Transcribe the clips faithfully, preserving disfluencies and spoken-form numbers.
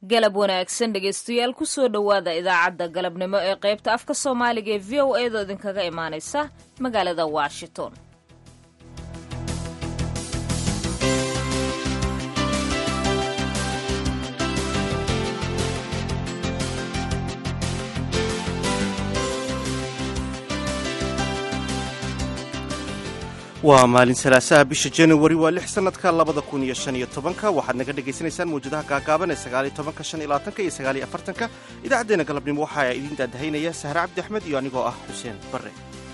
galab wanaagsan dhegaystayaal kusoo dhowaada idaacadda galabnimo ee qaybta afka soomaaliga ee v o a da idinkaga imaanaysa magaalada washington. waa maalin salaasaha bisha januari waa lix sanadka labada kun iyo shan iyo tobanka waxaad naga dhagaysanaysaan mawjadaha gaagaaban ee sagaaliyo tobanka shan iyo labaatanka iyo sagaaliyo afartanka idaacaddeenna galabnimo waxaa idiin daadahaynaya sahre cabdi axmed iyo anigoo ah xuseen barre.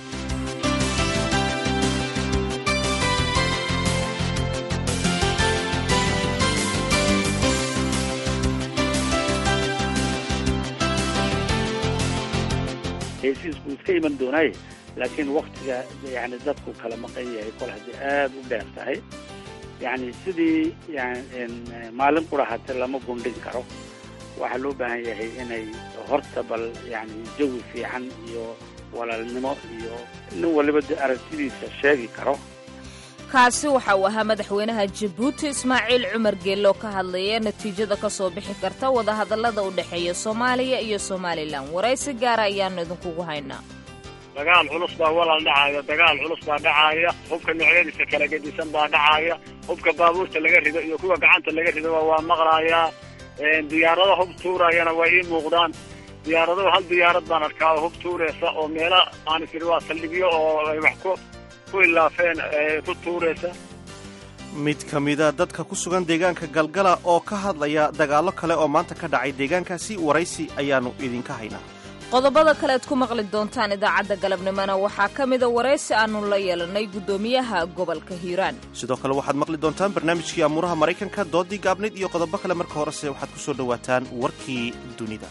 heshiisku iska iman doonaaye laakiin waktiga yani dadku kala maqan yahay kol haddii aada u dheer tahay yani sidii yani maalin qura hate lama gundhin karo waxaa loo baahan yahay inay horta bal yani jawi fiican iyo walaalnimo iyo nin waliba aragtidiisa sheegi karo. kaasi waxa uu ahaa madaxweynaha jabuuti ismaaciil cumar geello ka hadlaya natiijada ka soo bixi karta wadahadallada u dhexeeya soomaaliya iyo somalilan. waraysi gaara ayaanu idinkugu haynaa. dagaal culus baa walaal dhacaya dagaal culus baa dhacaya hubka noocyadiisa kala gedisan baa dhacaya hubka baabuurta laga rido iyo kuwa gacanta laga rido waa maqlaaya diyaarado hub tuurayana waa ii muuqdaan diyaarado hal diyaarad baan arkaa hub tuuraysa oo meela aan isiri waa saldhigyo oo ay wax ku ku ilaafeen ku tuuraysa. mid ka mida dadka ku sugan deegaanka galgala oo ka hadlaya dagaallo kale oo maanta ka dhacay deegaankaasi waraysi ayaanu idinka haynaa. qodobada kale aad ku maqli doontaan idaacadda galabnimona waxaa ka mida waraysi aanu la yeelanay guddoomiyaha gobolka hiiraan. sidoo kale waxaad maqli doontaan barnaamijkii amuuraha maraykanka doodii gaabnayd iyo qodobo kale. marka horese waxaad ku soo dhowaataan warkii dunida.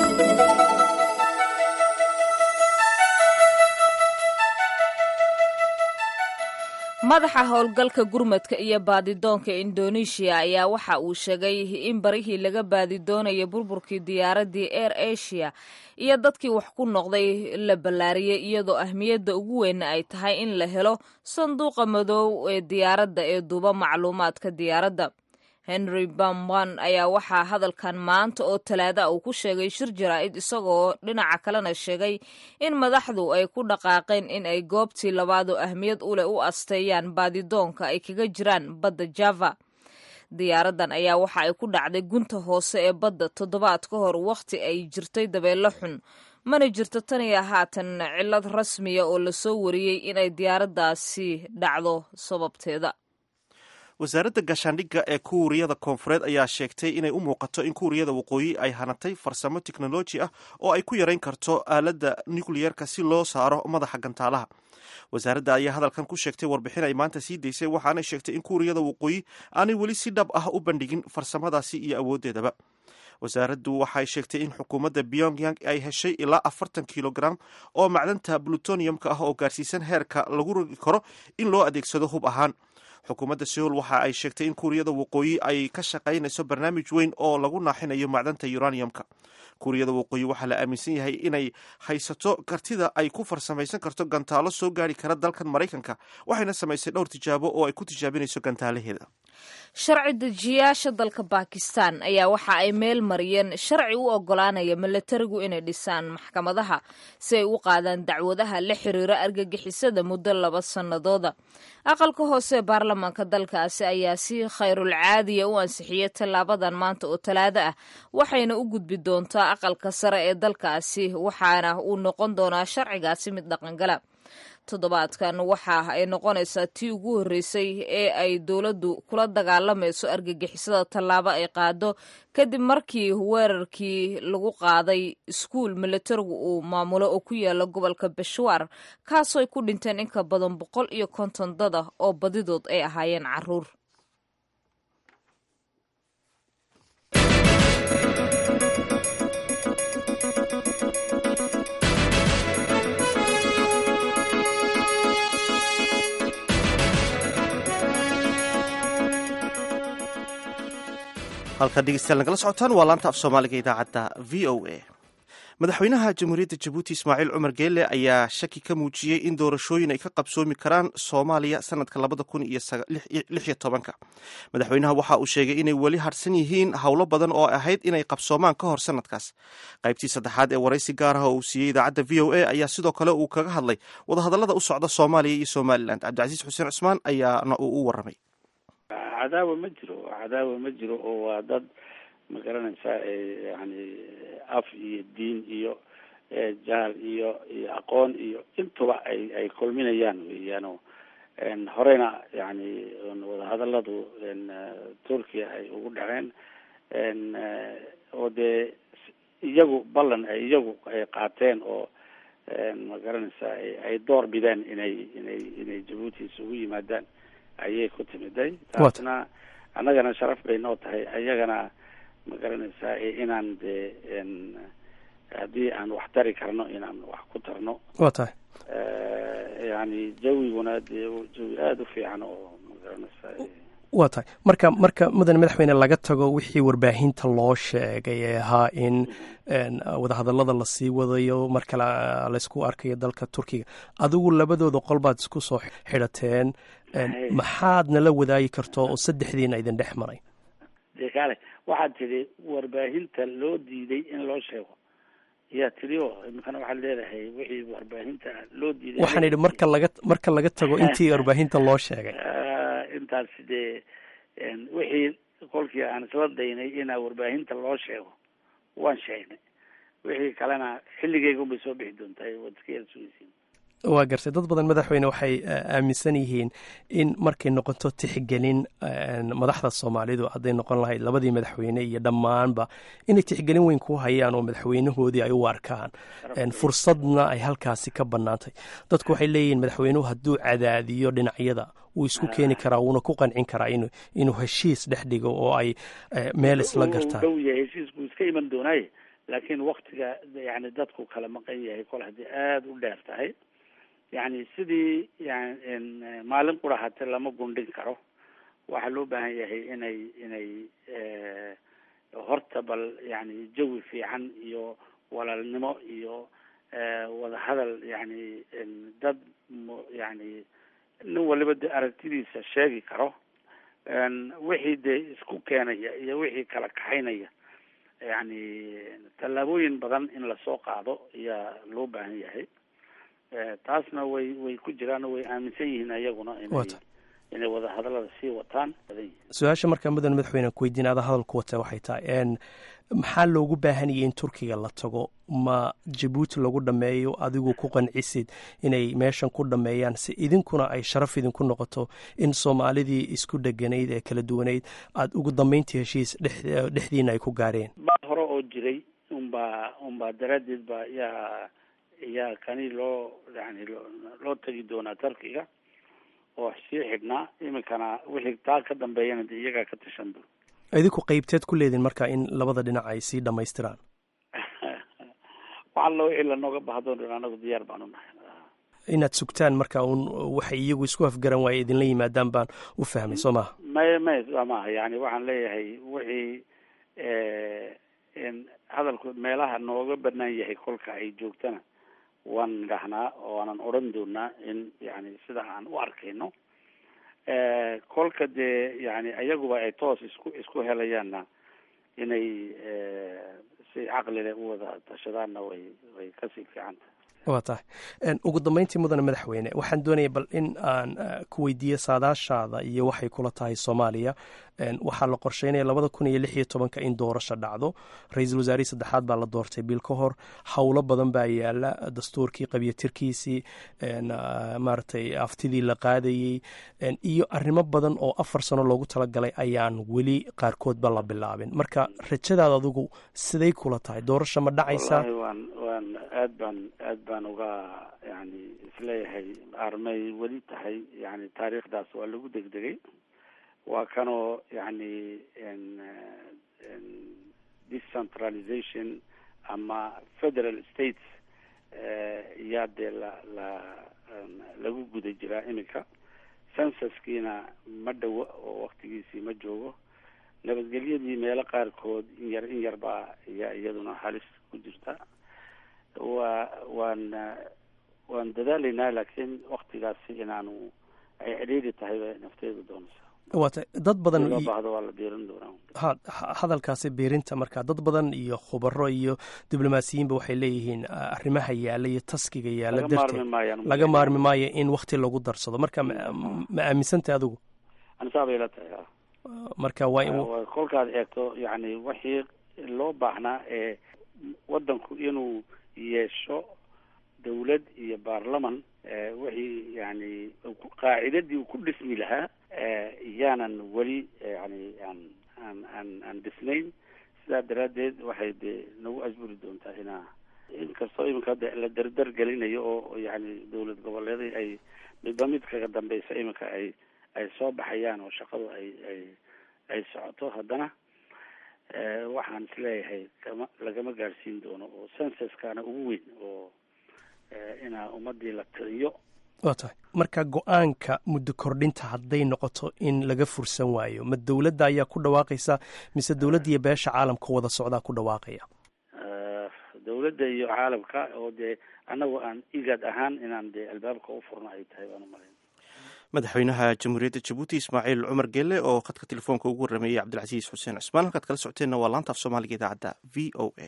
madaxa howlgalka gurmadka iyo baadidoonka indoneeshiya ayaa waxa uu sheegay in barihii laga baadidoonaya burburkii diyaaraddii air asia iyo dadkii wax ku noqday la ballaariyey iyadoo ahmiyadda ugu weynna ay tahay in la helo sanduuqa madow ee diyaaradda ee duuba macluumaadka diyaaradda. henry bamban ayaa waxaa hadalkan maanta oo talaada uu ku sheegay shir jaraa'id isagoo dhinaca kalena sheegay in madaxdu ay ku dhaqaaqeen in ay goobtii labaadoo ahmiyad u leh u asteeyaan baadidoonka ay kaga jiraan badda java. diyaaraddan ayaa waxa ay ku dhacday gunta hoose ee badda toddobaad ka hor wakhti ay jirtay dabeello xun mana jirto tan iyo haatan cillad rasmiya oo lasoo wariyey inay diyaaraddaasi dhacdo sababteeda. wasaaradda gaashaandhigga ee kuuriyada koonfureed ayaa sheegtay inay u muuqato in kuuriyada waqooyi ay hanatay farsamo teknoloji ah oo ay ku yarayn karto aaladda nukliyerka si loo saaro madaxa gantaalaha. wasaaradda ayaa hadalkan ku sheegtay warbixin ay maanta sii daysay waxaanay sheegtay in kuuriyada waqooyi aanay weli si dhab ah u bandhigin farsamadaasi iyo awooddeedaba. wasaaraddu waxay sheegtay in xukuumadda pyongyang ay heshay ilaa afartan kilogram oo macdanta plutoniumka ah oo gaarsiisan heerka lagu rogi karo in loo adeegsado hub ahaan. xukuumadda seoul waxa ay sheegtay in kuuriyada waqooyi ay ka shaqaynayso barnaamij weyn oo lagu naaxinayo macdanta uraniumka. kuuriyada waqooyi waxaa la aaminsan yahay inay haysato kartida ay ku farsamaysan karto gantaalo soo gaari kara dalkan maraykanka waxayna samaysay dhowr tijaabo oo ay ku tijaabinayso gantaalaheeda. sharci dejiyaasha dalka bakistan ayaa waxa ay meel mariyeen sharci u ogolaanaya milatarigu inay dhisaan maxkamadaha si ay u qaadaan dacwadaha la xiriira argagixisada muddo laba sannadooda. aqalka hoose ee baarlamaanka dalkaasi ayaa si khayrul caadiya u ansixiyey tallaabadan maanta oo talaado ah waxayna u gudbi doontaa aqalka sare ee dalkaasi waxaana uu noqon doonaa sharcigaasi mid dhaqangala. toddobaadkan waxa ay noqonaysaa tii ugu horreysay ee ay dowladdu kula dagaalamayso argagixisada tallaabo ay qaado kadib markii weerarkii lagu qaaday iskuul milatarigu uu maamulo oo ku yaala gobolka beshawar kaasoo ay ku dhinteen in ka badan boqol iyo konton dad ah oo badidood ay ahaayeen carruur. halkaad dhegeystayaal nagala socotaan waa laanta af soomaaliga idaacadda v o a. madaxweynaha jamhuuriyadda jabuuti ismaaciil cumar geelle ayaa shaki ka muujiyey in doorashooyin ay ka qabsoomi karaan soomaaliya sanadka labada kun iyo lix iyo tobanka madaxweynaha waxa uu sheegay inay weli harsan yihiin howlo badan oo ahayd inay qabsoomaan ka hor sanadkaas qaybtii saddexaad ee waraysi gaar ah oo uu siiyey idaacadda v o a ayaa sidoo kale uu kaga hadlay wadahadallada u socda soomaaliya iyo somalilan cabdicasiis xuseen cusmaan ayaana uu u warramay. cadaawa ma jiro cadaawa ma jiro oo waa dad ma garanaysaa yani af iyo diin iyo jaal iyo iyo aqoon iyo intuba ay ay kulminayaan weeyaan oo horeyna yani wadahadaladu turkiya ay ugu dhaceen oo dee iyagu ballan ay iyagu ay qaateen oo ma garanaysaa ay door bideen inay inay inay jabuuti isugu yimaadaan ayay ku timiday taasna annagana sharaf bay noo tahay ayagana ma garanaysaa inaan dee haddii aan wax tari karno inaan wax ku tarno waa tahay yani jawiguna dee jawi aada u fiican oo ma garanaysaa waa tahay marka marka mudane madaxweyne laga tago wixii warbaahinta loo sheegay ee ahaa in wadahadallada lasii wadayo mar kale laysku arkayo dalka turkiga adigu labadooda qol baad isku soo xidhateen maxaad nala wadaagi karto oo saddexdiina idin dhex maray de kale waxaad tidhi warbaahinta loo diiday in loo sheego yaa tidhi o imikana waxaad leedahay wixii warbaahinta loo diiday waxaan idhi marka laga marka laga tago intii warbaahinta loo sheegay intaas dee wixii kolkii aan isla daynay inaa warbaahinta loo sheego waan sheegnay wixii kalena xilligeygun bay soo bixi doontaa waad iska yarsuuysiin waa gartay dad badan madaxweyne waxay aaminsan yihiin in markay noqoto tixgelin madaxda soomaalidu hadday noqon lahayd labadii madaxweyne iyo dhammaanba inay tixgelin weyn ku hayaan oo madaxweynahoodii ay u arkaan fursadna ay halkaasi ka bannaantay dadku waxay leeyihiin madaxweynuhu hadduu cadaadiyo dhinacyada wuu isku keeni karaa wuuna ku qancin karaa in inuu heshiis dhex dhigo oo ay meel isla gartaan dhow yahay heshiisku iska iman doonaaye laakiin waktiga yani dadku kala maqan yahay kol haddii aada u dheer tahay yani sidii yani maalin qura hate lama gundhin karo waxaa loo baahan yahay inay inay horta bal yani jawi fiican iyo walaalnimo iyo wadahadal yani dad yani nin waliba de aragtidiisa sheegi karo wixii dee isku keenaya iyo wixii kala kaxaynaya yani tallaabooyin badan in lasoo qaado ayaa loo baahan yahay taasna way way ku jiraan oo way aaminsan yihiin ayaguna inay inay wadahadallada sii wataan su-aasha markaa mudan madaxweyne ku weydiin ada hadalku wata waxay tahay maxaa loogu baahanayay in turkiga la tago ma jabuuti lagu dhameeyo adigu ku qancisid inay meeshan ku dhameeyaan si idinkuna ay sharaf idinku noqoto in soomaalidii isku dheganayd ee kala duwanayd aada ugu dambeyntii heshiis dhexdiina ay ku gaareen ba hore oo jiray unbaa unbaa daraaddeed ba yaa yaa kani loo yani loo loo tegi doonaa turkiga oo sii xidhnaa iminkana wixii taa ka dambeeyana de iyagaa ka tashan doon idinku qaybteed ku leedin marka in labada dhinac ay sii dhamaystiraan waxallo wixii lanooga bahdoon dhan anagu diyaar baan u nahay inaad sugtaan marka un waxay iyagu isku afgaran waaye idinla yimaadaan baan u fahmay soo maha may may maaha yani waxaan leeyahay wixii hadalku meelaha nooga banaan yahay kolka ay joogtana waan nidhahnaa oo aanan odhan doonaa in yani sida aan u arkayno kolka dee yani ayaguba ay toos isku isku helayaanna inay si caqlile u wada tashadaanna way way kasii fiican tahay waa tahay ugu dambeyntii mudane madaxweyne waxaan doonaya bal in aan ku weydiiyo saadaashaada iyo waxay kula tahay soomaaliya waxaa la qorsheynaya labada kun iyo lix iyo tobanka in doorasho dhacdo ra-iisul wasaarihii saddexaad baa la doortay bil ka hor howlo badan baa yaala dastuurkii qabyatirkiisii maaragtay aftidii la qaadayey iyo arrimo badan oo afar sano loogu talagalay ayaan weli qaarkoodba la bilaabin marka rajadaada adigu siday kula tahay doorasho ma dhacaysaa waan waan aad baan aad baan uga yani isleeyahay armay weli tahay yani taariikhdaas waa lagu degdegay waa kanoo yani decentralization ama federal states yaa dee la la lagu guda jiraa iminka censuskiina ma dhowo oo waktigiisii ma joogo nabadgelyadii meelo qaarkood in yar in yar baa iya iyaduna halis ku jirta waa waan waan dadaalaynaa laakiin waktigaasi inaanu ay cidhiidhi tahay bay nafteedu doonaysaa. waata dad badan loo baahdo waa la biirin doonaa. ha hadalkaasi biirinta marka dad badan iyo khubaro iyo diblomaasiyiinba waxay leeyihiin arrimaha yaala iyo taskiga yaala darteed laga maarmi maayo in wakti lagu darsado. marka ma aaminsantay adigu? anisaabay la tahay marka waa kolkaad eegto yani wixii loo baahnaa ee wadanku inuu yeesho dawlad iyo baarlaman wixii yani qaacidadii uu ku dhismi lahaa iyaanan weli yani aan aan aan aan dhisnayn. sidaa daraaddeed waxay de nagu ajburi doontaa inaa inkastoo iminka hadda la dardar gelinayo oo yani dawlad goboleeday ay midba mid kaga dambeysa iminka ay ay soo baxayaan oo shaqadu ay ay ay socoto, haddana waxaan isleeyahay kama lagama gaadhsiin doono oo censuskana ugu weyn oo inaa ummadii la tiriyo. waa tahay marka go-aanka muddo kordhinta hadday noqoto in laga fursan waayo ma dawladda ayaa ku dhawaaqaysa mise dawladda iyo beesha caalamka wada socdaa ku dhawaaqaya? dawladda iyo caalamka oo dee annagu aan igad ahaan inaan dee albaabka u furno ay tahay baan umalayn. madaxweynaha jamhuuriyadda jabuuti ismaaciil cumar geele oo khadka telefoonka ugu warrameeyey cabdilcasiis xuseen cusmaan. halkaad kala socoteenna waa laanta af soomaaliga idaacadda v o a.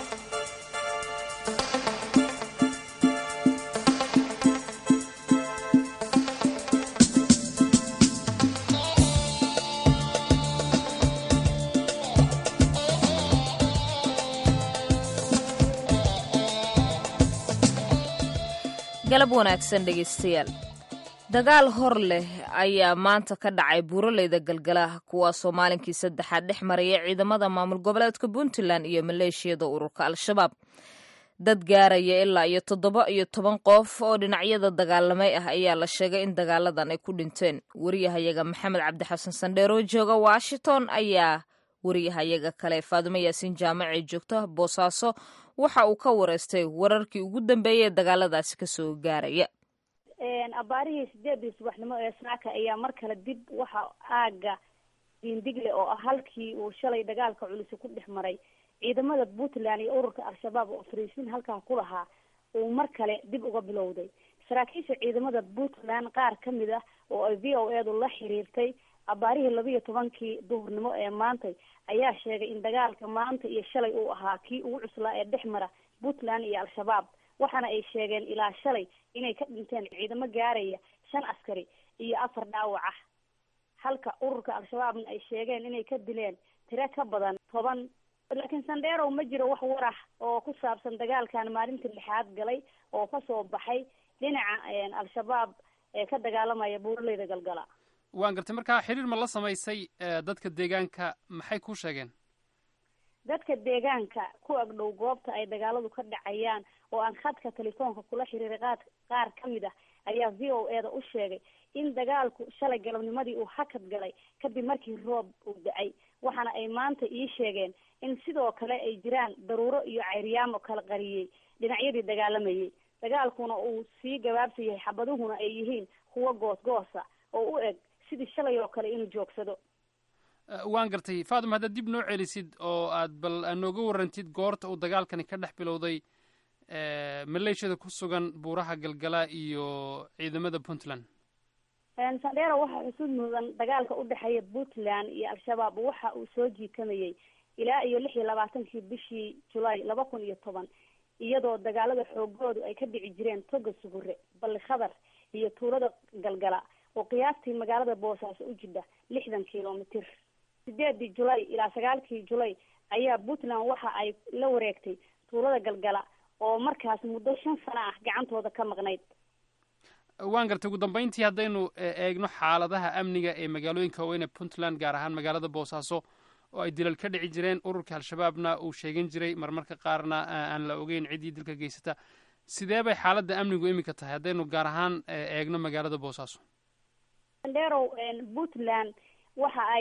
galab wanaagsan dhegaystayaal. dagaal hor leh ayaa maanta ka dhacay buuraleyda galgala kuwaasoo maalinkii saddexaad dhex maraya ciidamada maamul goboleedka puntland iyo maleeshiyada ururka al-shabaab. dad gaaraya ilaa iyo toddoba iyo toban qof oo dhinacyada dagaalamay ah ayaa la sheegay in dagaaladan ay ku dhinteen. wariyahayaga maxamed cabdixasan sandheero jooga washington ayaa wariyahayaga kale faadumo yaasiin jaamac ee joogta boosaaso waxa uu ka wareystay wararkii ugu dambeeyey ee dagaaladaasi kasoo gaaraya. abaarihii sideedii subaxnimo ee saaka ayaa mar kale dib waxa aaga diindigle oo ah halkii uu shalay dagaalka culus ku dhex maray ciidamada puntland iyo ururka al-shabaab oo fariisin halkaa ku lahaa uu mar kale dib uga bilowday. saraakiisha ciidamada puntland qaar ka mid ah oo ay v o edu la xiriirtay abaarihii labiiyo tobankii duhurnimo ee maantay ayaa sheegay in dagaalka maanta iyo shalay uu ahaa kii ugu cuslaa ee dhex mara puntland iyo al-shabaab, waxaana ay sheegeen ilaa shalay inay ka dhinteen ciidamo gaaraya shan askari iyo afar dhaawac ah, halka ururka al-shabaabna ay sheegeen inay ka dileen tiro ka badan toban. laakiin sandheerow ma jiro wax war ah oo ku saabsan dagaalkan maalintii lixaad galay oo kasoo baxay dhinaca al-shabaab ee ka dagaalamaya buuraleyda galgala. waan gartay markaa xiriir ma la samaysay dadka deegaanka, maxay ku sheegeen? dadka deegaanka ku agdhow goobta ay dagaaladu ka dhacayaan oo aan khadka telefoonka kula xiriiray qaad qaar ka mid ah ayaa v o eda u sheegay in dagaalku shalay galabnimadii uu hakad galay kadib markii roob uu da-ay, waxaana ay maanta ii sheegeen in sidoo kale ay jiraan daruuro iyo cayryaamo kala qariyey dhinacyadii dagaalamayay. dagaalkuna uu sii gabaabsan yahay, xabaduhuna ay yihiin kuwo goosgoosa oo u eg sidii shalay oo kale inuu joogsado. waan gartay faaduma, haddaad dib noo celisid oo aad bal nooga warantid goorta uu dagaalkani ka dhex bilowday maleeshiyada ku sugan buuraha galgala iyo ciidamada puntland. sandheero waxaa xusud mudan dagaalka u dhexeeya puntland iyo al-shabaab waxa uu soo jiitamayay ilaa iyo lix iyo labaatankii bishii julaay laba kun iyo toban, iyadoo dagaalada xoogoodu ay ka dhici jireen toga sugure, balli khadar iyo tuulada galgala oo qiyaastii magaalada boosaaso u jidha lixdan kilomitir. sideedii julay ilaa sagaalkii julay ayaa puntland waxa ay la wareegtay tuulada galgala oo markaas muddo shan sano ah gacantooda ka maqnayd. waan gartay ugu dambeyntii haddaynu eegno xaaladaha amniga ee magaalooyinka waaweyn ee puntland gaar ahaan magaalada boosaaso oo ay dilal ka dhici jireen, ururka al-shabaabna uu sheegan jiray marmarka qaarna aan la ogeyn ciddii dilka geysata, sidee bay xaaladda amnigu iminka tahay haddaynu gaar ahaan eegno magaalada boosaaso? sandheerow puntland waxa ay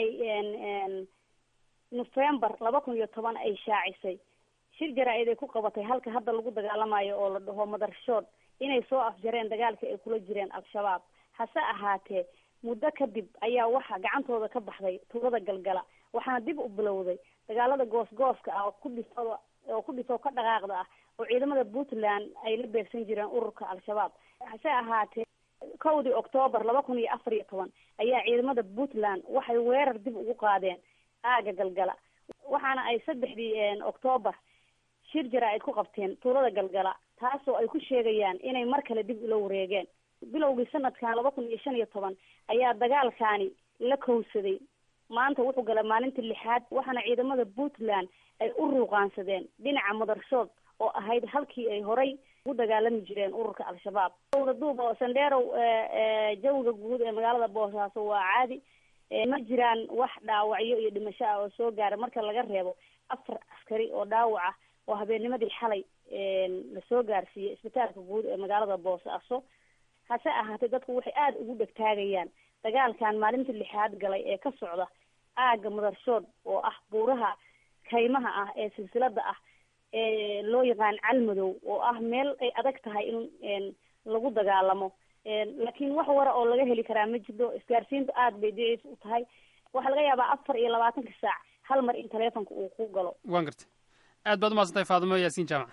november laba kun iyo toban ay shaacisay shir jaraa-id ay ku qabatay halka hadda lagu dagaalamayo oo la dhaho madarshood inay soo afjareen dagaalka ay kula jireen al-shabaab. hase ahaatee muddo kadib ayaa waxaa gacantooda ka baxday tuulada galgala, waxaana dib u bilowday dagaalada goosgooska ah oo ku dhifo oo ku dhifo ka dhaqaaqda ah oo ciidamada puntland ay la beegsan jireen ururka al-shabaab. hase ahaatee kowdii octoobar laba kun iyo afar iyo toban ayaa ciidamada puntland waxay weerar dib ugu qaadeen aaga galgala, waxaana ay saddexdii octoobar shir jira ay ku qabteen tuulada galgala, taasoo ay ku sheegayaan inay mar kale dib ula wareegeen. bilowgii sanadkan laba kun iyo shan iyo toban ayaa dagaalkaani la kowsaday, maanta wuxuu galay maalinta lixaad, waxaana ciidamada puntland ay u ruuqaansadeen dhinaca madarshood oo ahayd halkii ay horay ugu dagaalami jireen ururka al-shabaab. duub oo sandheerow jawiga guud ee magaalada boosaaso waa caadi, ma jiraan wax dhaawacyo iyo dhimasho ah oo soo gaara marka laga reebo afar askari oo dhaawac ah oo habeennimadii xalay lasoo gaarsiiyey isbitaalka guud ee magaalada boosaaso. hase ahaatee dadku waxay aada ugu dhegtaagayaan dagaalkan maalinta lixaad galay ee ka socda aaga madarshood oo ah buuraha kaymaha ah ee silsilada ah ee loo yaqaan calmadow, oo ah meel ay adag tahay in lagu dagaalamo, laakiin wax wara oo laga heli karaa ma jirto. isgaarsiintu aada bay daciif u tahay, waxaa laga yaabaa afar iyo labaatanka saac hal mar in taleefonka uu ku galo. waan gartay. aad baad umahadsantahay faadimo yaasiin jaamac.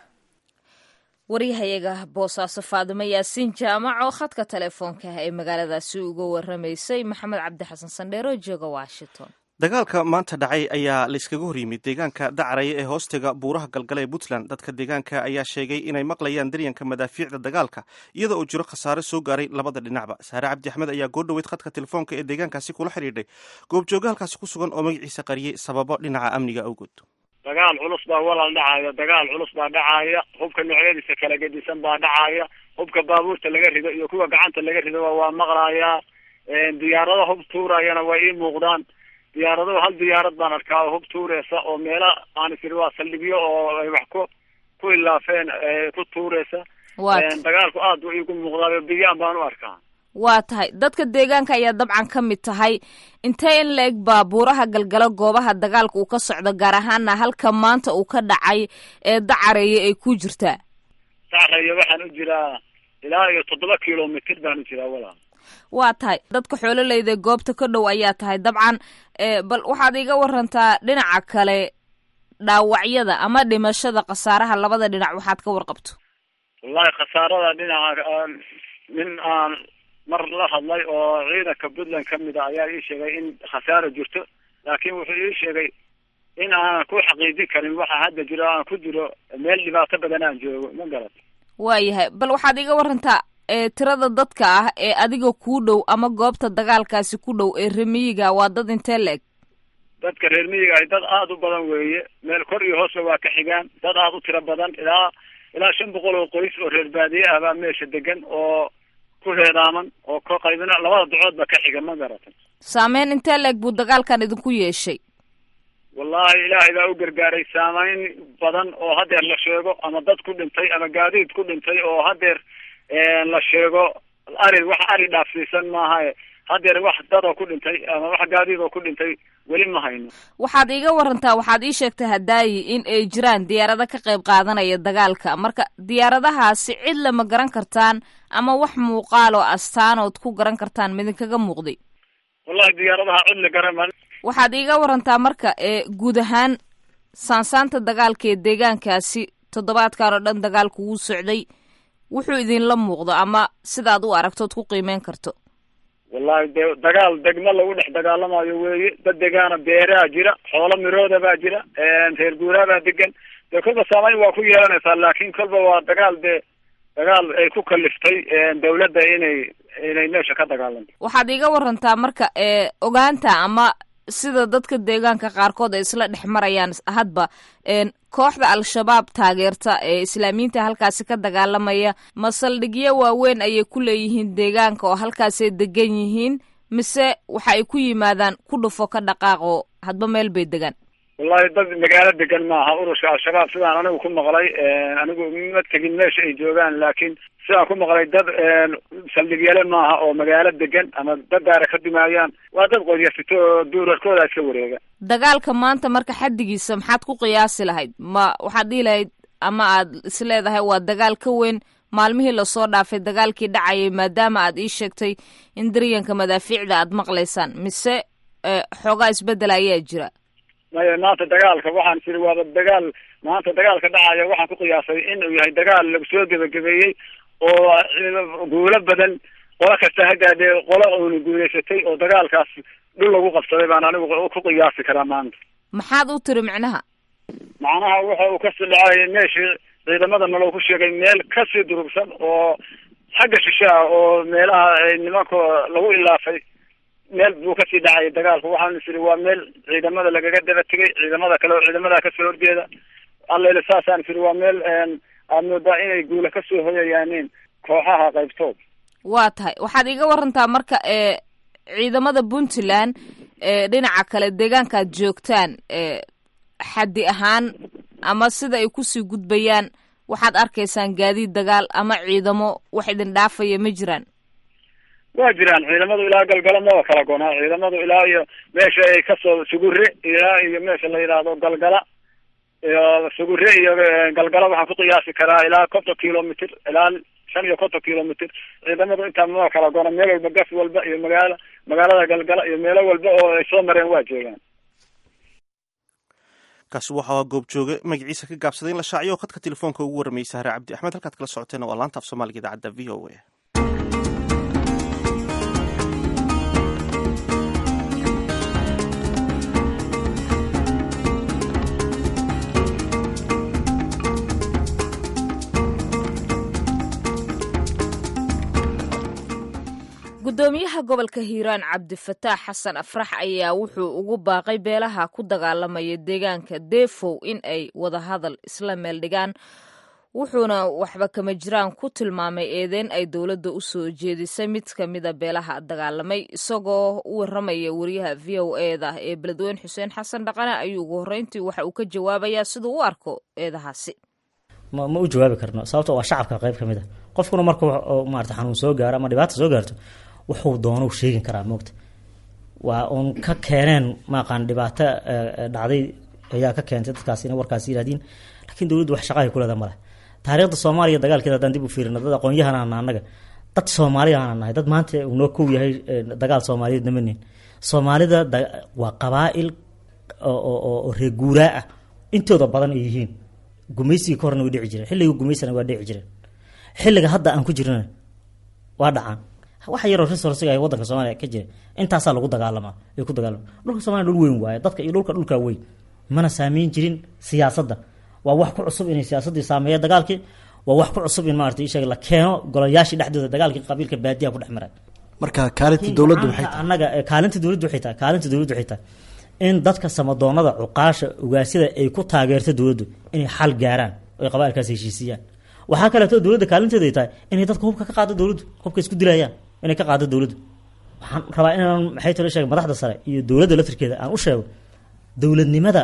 waryahayaga boosaaso faadimo yaasiin jaamac oo khadka telefoonka ee magaaladaasi uga waramaysay maxamed cabdi xasan sandheero jooga washington. dagaalka maanta dhacay ayaa la iskaga hor yimid deegaanka dacaraya ee hoostiga buuraha galgala ee puntland. dadka deegaanka ayaa sheegay inay maqlayaan daryanka madaafiicda dagaalka iyada oo jiro khasaare soo gaaray labada dhinacba. saare cabdi axmed ayaa goordhoweyd khadka telefoonka ee deegaankaasi kula xidhiidhay goobjooga halkaasi ku sugan oo magaciisa qariyey sababo dhinaca amniga awgood. dagaal culus baa walaal dhacaya, dagaal culus baa dhacaya, hubka noocyadiisa kala gedisan baa dhacaya, hubka baabuurta laga rido iyo kuwa gacanta laga rido waa maqlayaa, diyaarada hub tuurayana way ii muuqdaan. diyaarado hal diyaarad baan arkaa oo hub tuureysa oo meela aan isiri waa saldhigyo oo ay wax ku ku ilaafeen ku tuureysa. dagaalku aad buu iigu muuqdaa, biyaan baan u arkaa. waa tahay dadka deegaanka ayaa dabcan ka mid tahay. intee in la-eg baa buuraha galgalo goobaha dagaalka uu ka socdo, gaar ahaana halka maanta uu ka dhacay ee dacareeye ay ku jirtaa? dacareeye waxaan u jiraa ilaa iyo toddoba kilomitr baan u jiraa walaal. waa tahay dadka xoololeyda goobta ka dhow ayaa tahay dabcan, bal waxaad iga warantaa dhinaca kale dhaawacyada ama dhimashada khasaaraha labada dhinac waxaad ka warqabto. wallahi khasaarada dhinaca nin aan mar la hadlay oo ciidanka puntland kamid a ayaa ii sheegay in khasaaro jirto, laakiin wuxuu ii sheegay in aanan ku xaqiijin karin waxa hadda jiro, aan ku jiro meel dhibaato badan aan joogo, ma garat. waayahay, bal waxaad iga warantaa ee tirada dadka ah ee adiga kuu dhow ama goobta dagaalkaasi ku dhow ee reer miyiga waa dad intee la-eg? dadka reer miyiga ay dad aada u badan weeye, meel kor iyo hoosba waa ka xigaan, dad aada u tiro badan, ilaa ilaa shan boqol oo qoys oo reer baadiye ah baa meesha degan oo ku reedaaman oo ko qaybina labada ducood ba ka xiga, ma garatan. saameyn intee la-eg buu dagaalkan idinku yeeshay? wallahi ilaahay baa u gargaaray saameyn badan oo hadeer la sheego, ama dad ku dhintay ama gaadiid ku dhintay oo hadeer la sheego. ari wax ari dhaafsiisan maaha, hadeer wax dad oo ku dhintay ama wax gaadiid oo ku dhintay weli ma hayno. waxaad iiga warantaa, waxaad ii sheegtay hadaayi in ay jiraan diyaarado ka qayb qaadanaya dagaalka, marka diyaaradahaasi cid lama garan kartaan ama wax muuqaal oo astaanood ku garan kartaan midinkaga muuqday? wallahi diyaaradaha cid la garan. waxaad iiga warantaa marka ee guud ahaan saansaanta dagaalka ee deegaankaasi toddobaadkan oo dhan dagaalku wuu socday, wuxuu idinla muuqdo ama sidaad u aragtood ku qiimeyn karto? wallahi de dagaal degmo lagu dhex dagaalamayo weeye, dad degaana beeraa jira, xoolo mirooda baa jira, reer guuraa baa degan, dee kolba saameyn waa ku yeelanaysaa, laakin kolba waa dagaal de dagaal ay ku kaliftay dawladda inay inay meesha ka dagaalanto. waxaad iiga warantaa marka ee ogaanta ama sida dadka deegaanka qaarkood ay isla dhex marayaan hadba kooxda al-shabaab taageerta ee islaamiyiinta halkaasi ka dagaalamaya, ma saldhigyo waaweyn ayay ku leeyihiin deegaanka oo halkaasay degan yihiin, mise waxa ay ku yimaadaan ku dhufo ka dhaqaaqo hadba meel bay degaan? wallahi dad magaalo degan maaha ururka al-shabaab sidaan anigu ku maqlay, anigu ma tegin meesha ay joogaan, laakiin sidaan ku maqlay dad saldhigyale maaha oo magaalo degan ama dad daara ka dumaayaan, waa dad qoryasito oo duurarkooda iska wareega. dagaalka maanta marka xaddigiisa maxaad ku qiyaasi lahayd? ma waxaad dhihi lahayd ama aad is leedahay waa dagaal ka weyn maalmihii lasoo dhaafay dagaalkii dhacayay, maadaama aad ii sheegtay in daryanka madaafiicda aad maqlaysaan, mise xoogaa isbedel ayaa jira? maya maanta dagaalka waxaan siri waaba dagaal maanta dagaalka dhacaya waxaan ku qiyaasay inuu yahay dagaal lagu soo gebagabeeyey oo guulo badan qola kasta hagaadee qola uuna guulaysatay oo dagaalkaas dhul lagu qabsaday baan anigu ku qiyaasi karaa maanta. maxaad u tiri micnaha? macnaha waxa uu kasii dhacay meeshii ciidamada naloo ku sheegay meel kasii durugsan oo xagga shishe ah oo meelaha nimanka lagu ilaafay meel buu kasii dhacay dagaalku. waxaan is iri waa meel ciidamada lagaga daba tegay, ciidamada kale oo ciidamada kasoo horjeeda allele saasaan is iri waa meel aad moodaa inay guula kasoo hoyayaaniin kooxaha qaybtood. waa tahay, waxaad iga warantaa marka ee ciidamada Puntland ee dhinaca kale deegaanka aad joogtaan ee xaddi ahaan ama sida ay kusii gudbayaan waxaad arkaysaan gaadiid dagaal ama ciidamo wax idin dhaafaya ma jiraan? waa jiraan ciidamadu ilaa galgala maba kala gonaa, ciidamadu ilaa iyo meesha ay kasoo sugure ilaa iyo meesha la yidhaahdo galgala iyo sugure iyo galgala waxaan ku qiyaasi karaa ilaa konton kilomitr ilaa shan iyo konton kilomitr. ciidamadu intaa maba kala gona, meel walba gas walba iyo magaala magaalada galgala iyo meelo walba oo ay soo mareen waa joogaan. kaasi waxaa goobjooge magaciisa ka gaabsaday in la shaaciyo oo khadka telefoonka ugu warramayay Sahre Cabdi Axmed. halkaad kala socoteen waa laanta af Soomaaliga idaacadda V O A. gudoomiyaha gobolka Hiiraan Cabdifataax Xasan Afrax ayaa wuxuu ugu baaqay beelaha ku dagaalamaya deegaanka Deefow in ay wada hadal isla meel dhigaan, wuxuuna waxba kama jiraan ku tilmaamay eedeyn ay dowladda u soo jeedisay mid ka mida beelaha dagaalamay. isagoo u waramaya wariyaha V O A da ee Beledweyne Xuseen Xasan Dhaqane ayuu ugu horreyntii waxa uu ka jawaabayaa siduu u arko eedahaasi. ma ma u jawaabi karno sababtoo waa shacabka qayb ka mid ah. qofkuna markuu maarta xanuun soo gaaro ama dhibaato soo gaarto wuxuu doono sheegin karaa moogta. waa uun ka keeneen maaqaan dhibaato dhacday ayaa ka keentay dadkaas inay warkaas yiraahdeen, laakiin dawladdu wax shaqo ay ku leedahay male. taariikhda Soomaaliya dagaalkeeda haddaan dib u fiirino dad aqoon-yahan aan anaga dad Soomaaliya aan nahay, dad maanta uu noo kow yahay dagaal Soomaaliyeed namanin. Soomaalida waa qabaa'il oo oo oo reer guuraa ah intooda badan ay yihiin. gumaysiga korna way dhici jireen, xilliga gumaysana waa dhici jireen, xilliga hadda aan ku jirnaa waa dhacaan. waxa yar oo resource ay wadanka Soomaaliya ka jira intaas lagu dagaalamaa ay ku dagaalamaa. dhulka Soomaaliya dhul weyn waaye, dadka iyo dhulka dhulka weyn mana saameyn jirin siyaasadda. waa wax ku cusub in siyaasadda saameeyo dagaalkii, waa wax ku cusub in maartay sheeg la keeno golayaashii dhexdooda dagaalkii qabiilka baadiyaha ku dhexmaray. marka kaalinta dawladdu waxay tahay anaga kaalinta dawladdu waxay tahay kaalinta dawladdu waxay tahay in dadka samadoonada cuqaasha ugaasida ay ku taageerto dawladdu inay xal gaaraan oo qabaa'ilkaas heshiisiyaan. waxa kale oo dawladda kaalinteedu ay tahay inay dadka hubka ka qaado dawladdu, hubka isku dilayaan inay ka qaado dawladdu. waxaan rabaa inaan maxay tolo sheeg madaxda sare iyo dawladda laftirkeeda aan u sheego dawladnimada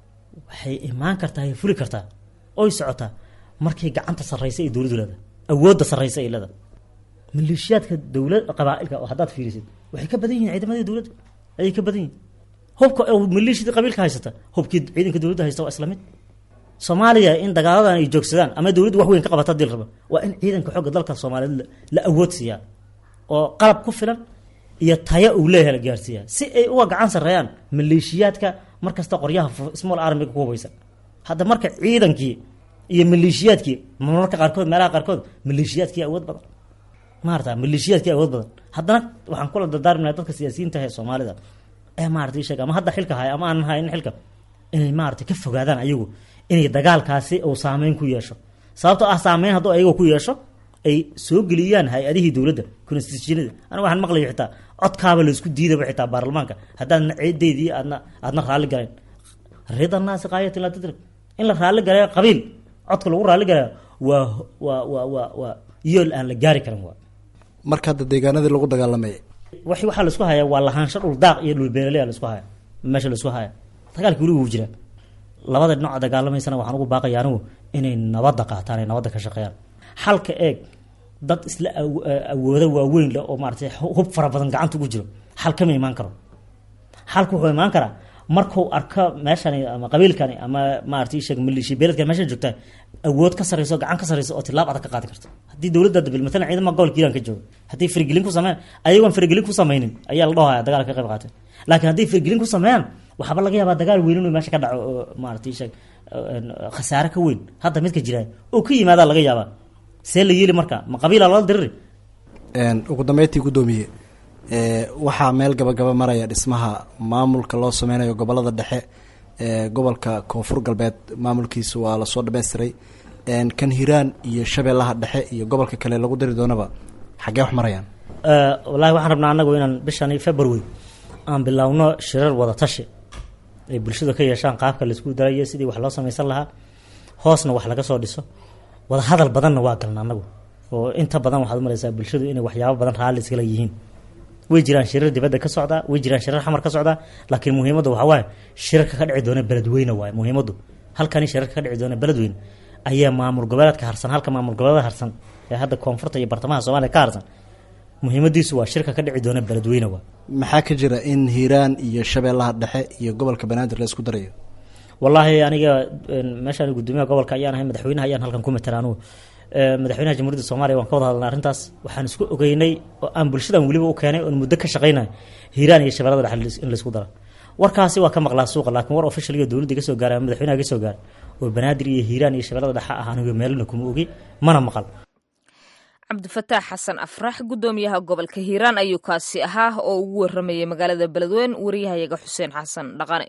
waxay imaan kartaa ay fuli kartaa oo ay socotaa markay gacanta sarreysa ay dawladdu leedahay, awoodda sarreysa ay leedahay. maleeshiyaadka dawlad qabaa'ilka oo haddaad fiirisid waxay ka badan yihiin ciidamada dawladda, ayay ka badan yihiin. hubka oo maleeshiyada qabiilka haysata hubkii ciidanka dawladda haysta waa isla mid. Soomaaliya in dagaaladan ay joogsadaan ama dawladdu wax weyn ka qabata dil raba waa in ciidanka xoogga dalka Soomaaliyeed la awood siiyaa oo qalab ku filan iyo tayo uu leeyahay la gaarsiiyaa si ay uga gacan sareeyaan maleeshiyaadka markasta qoryaha small army ku hubaysan. hadda marka ciidankii iyo maleeshiyaadkii mararka qaarkood meelaha qaarkood maleeshiyaadkii awood badan maarta maleeshiyaadkii awood badan. haddana waxaan kula dardaarminaa dadka siyaasiyiinta ee Soomaalida ee maartay sheeg ama hadda xilka hay ama aan hayn xilka inay maartay ka fogaadaan ayagu inay dagaalkaasi uu saameyn ku yeesho. sababtoo ah saameyn hadduu ayagu ku yeesho ay soo geliyaan hay-adihii dawladda constitutionada. aniga waxaan maqlay xitaa codkaaba la isku diidaba xitaa baarlamaanka haddaan ciideedii aadna aadna raalli galayn rida naas qaayat la tadrib in la raalli galay qabiil codka lagu raalli galay waa waa waa waa waa yool aan la gaari karin. waa marka hadda deegaanadii lagu dagaalamay waxii waxa la isku hayaa waa lahaansho dhul daaq iyo dhul beeraley la isku hayaa meesha la isku hayaa. dagaalkii weli wuu jiraa, labada dhinac dagaalamaysan waxaan ugu baaqayaa anigu inay nabadda qaataan, ay nabadda ka shaqeeyaan. xalka eeg dad isla awooda waaweyn leh oo maartay hub fara badan gacanta ugu jiro xal kama imaan karo. xalku wuxuu imaan karaa markuu arko meeshani ama qabiilkani ama maartay sheeg maleeshiya beeladka meesha joogta awood ka sareyso gacan ka sareyso oo tilaab adag ka qaadi karto. haddii dawladda dabil mesela ciidamada gobolka Hiiraan ka joogo haddii faragelin ku sameeyaan ayagoon faragelin ku sameynin ayaa la dhahayaa dagaal ka qayb qaatay. laakiin haddii faragelin ku sameeyaan waxba laga yaabaa dagaal weyn inuu meesha ka dhaco oo maartay sheeg khasaare ka weyn hadda midka jira oo ka yimaadaa laga yaabaa see la yeeli marka ma qabiila lala diriri ugu dambeyntii guddoomiye waxaa meel gabagaba maraya dhismaha maamulka loo sameynayo gobolada dhexe ee gobolka koonfur galbeed maamulkiisa waa lasoo dhameystiray kan hiiraan iyo shabeellaha dhexe iyo gobolka kale lagu diri doonaba xaggee wax marayaan wallaahi waxaan rabnaa annagu inaan bishani february aan bilaawno shirar wada tashi ay bulshada ka yeeshaan qaabka laisku darayo sidii wax loo samaysan lahaa hoosna wax laga soo dhiso wada hadal badanna waa galna annagu oo inta badan waxaad umalaysaa bulshadu inay waxyaabo badan raalli iskala yihiin way jiraan shirar dibadda ka socdaa way jiraan shirar xamar ka socdaa laakiin muhiimaddu waxaa waaye shirarka ka dhici doona beledweyne waaye muhiimaddu halkani shirarka ka dhici doona beledweyne ayaa maamul goboleedka harsan halka maamul goboleeda harsan ee hadda koonfurta iyo bartamaha soomaaliya ka harsan muhiimadiisu waa shirka ka dhici doona beledweyne waa maxaa ka jira in hiiraan iyo shabeellaha dhexe iyo gobolka banaadir la isku darayo wallaahi aniga meeshaan guddoomiyaha gobolka ayaan ahay madaxweynaha ayaan halkan ku matala anugu madaxweynaha jamhuuriyadda soomaaliya waan ka wada hadalnay arrintaas waxaan isku ogeynay oo aan bulshadan weliba u keenay oon muddo ka shaqaynay hiiraan iyo shabeellada dhexe in laisku daro warkaasi waa ka maqlaa suuqa laakiin war official iyo dowladda iga soo gaaray madaxweynaha iga soo gaaray oo banaadir iyo hiiraan iyo shabeellada dhexe ah aniga meelna kuma ogi mana maqal cabdifataax xasan afrax guddoomiyaha gobolka hiiraan ayuu kaasi ahaa oo ugu waramayay magaalada beledweyne wariyahayaga xuseen xasan dhaqane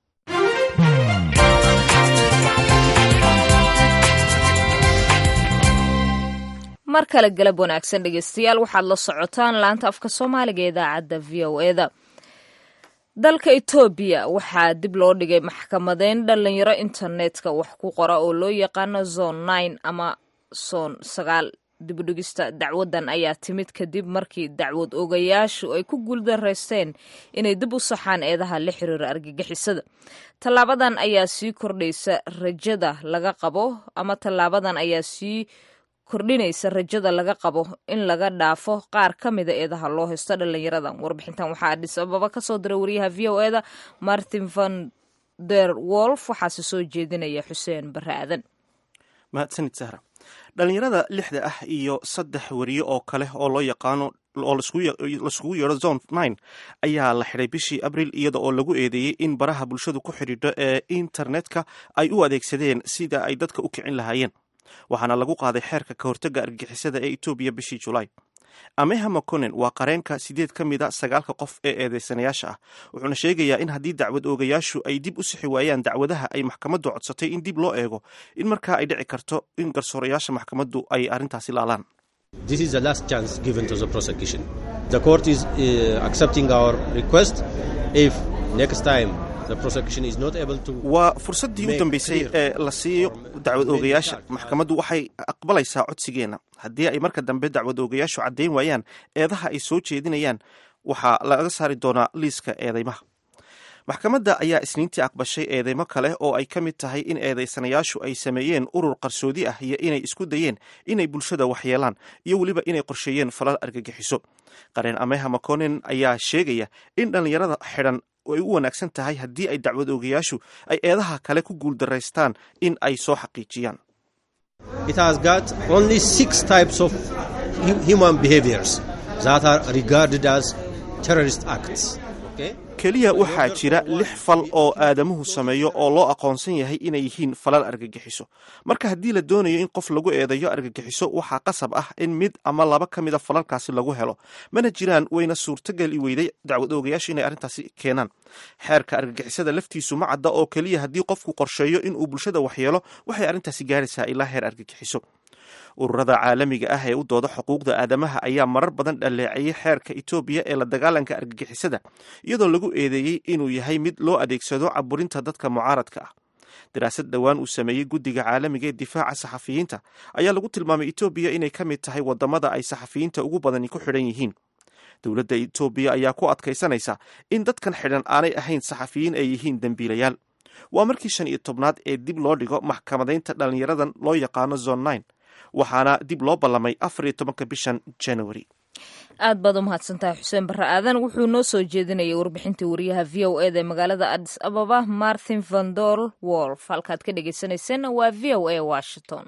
mar kale galab wanaagsan dhegeystayaal waxaad la socotaan laanta afka soomaaliga ee idaacadda v o eda dalka etoobiya waxaa dib loo dhigay maxkamadeyn dhalinyaro internetka wax ku qora oo loo yaqaano zone nine ama zone sagaal dibudhigista dacwadan ayaa timid kadib markii dacwad ogayaashu ay ku guuldareysteen inay dib u saxaan eedaha la xiriira argagixisada tallaabadan ayaa sii kordhaysa rajada laga qabo ama tallaabadan ayaa sii kordhinaysa rajada laga qabo in laga dhaafo qaar ka mida eedaha loo haysto dhalinyaradan warbixintan waxaa adhis ababa ka soo diray wariyaha v o eda martin van der wolf waxaase soo jeedinaya xuseen bare aadan mahadsanid sahra dhalinyarada lixda ah iyo saddex wariye oo kale oo loo yaqaano oo laiskugu yeedho zone nine ayaa la xidhay bishii abril iyada oo lagu eedeeyey in baraha bulshadu ku xidhiidho ee internetka ay u adeegsadeen sida ay dadka u kicin lahaayeen waxaana lagu qaaday xeerka ka hortagga argagixisada ee etoobiya bishii julaay ameha maconen waa qareenka sideed ka mida sagaalka qof ee eedeysanayaasha ah wuxuuna sheegayaa in haddii dacwad oogayaashu ay dib u sixi waayaan dacwadaha ay maxkamaddu codsatay in dib loo eego in markaa ay dhici karto in garsoorayaasha maxkamaddu ay arrintaasi laalaan waa fursaddii u dambeysay ee la siiyo dacwad oogayaasha maxkamaddu waxay aqbalaysaa codsigeenna haddii ay marka dambe dacwad oogayaashu caddayn waayaan eedaha ay soo jeedinayaan waxaa laga saari doonaa liiska eedeymaha maxkamadda ayaa isniintii aqbashay eedeymo kale oo ay ka mid tahay in eedeysanayaashu ay sameeyeen urur qarsoodi ah iyo inay isku dayeen inay bulshada waxyeelaan iyo weliba inay qorsheeyeen falal argagixiso qareen ameha maconen ayaa sheegaya in dhallinyarada xidhan ay u wanaagsan tahay haddii ay dacwad oogayaashu ay eedaha kale ku guuldaraystaan in ay soo xaqiijiyaan It has got only six types of human behaviors that are regarded as terrorist acts. Okay? keliya waxaa jira lix fal oo aadamuhu sameeyo oo loo aqoonsan yahay inay yihiin falal argagixiso marka haddii la doonayo in qof lagu eedeeyo argagixiso waxaa qasab ah in mid ama laba ka mida falalkaasi lagu helo mana jiraan wayna suurtageli weyday dacwad oogayaashu inay arrintaasi keenaan xeerka argagixisada laftiisu ma cadda oo keliya haddii qofku qorsheeyo inuu bulshada waxyeelo waxay arrintaasi gaaraysaa ilaa heer argagixiso ururada caalamiga ah ee u dooda xuquuqda aadamaha ayaa marar badan dhaleeceeyay xeerka etoobiya ee la dagaalanka argagixisada iyadoo lagu eedeeyey inuu yahay mid loo adeegsado caburinta dadka mucaaradka ah daraasad dhowaan uu sameeyey guddiga caalamiga ee difaaca saxafiyiinta ayaa lagu tilmaamay etoobiya inay ka mid tahay wadamada ay saxafiyiinta ugu badani ku xidhan yihiin dowladda etoobiya ayaa ku adkaysanaysa in dadkan xidhan aanay ahayn saxafiyiin ay yihiin dembiilayaal waa markii shan iyo tobnaad ee dib loo dhigo maxkamadaynta dhallinyaradan loo yaqaano zone nine waxaana dib loo ballamay afar iyo tobanka bishan january aad baad u mahadsantahay xuseen barre aadan wuxuu noo soo jeedinayay warbixintii wariyaha v o eda ee magaalada addis ababa martin vandor wolf halkaad ka dhegeysanayseena waa v o a washington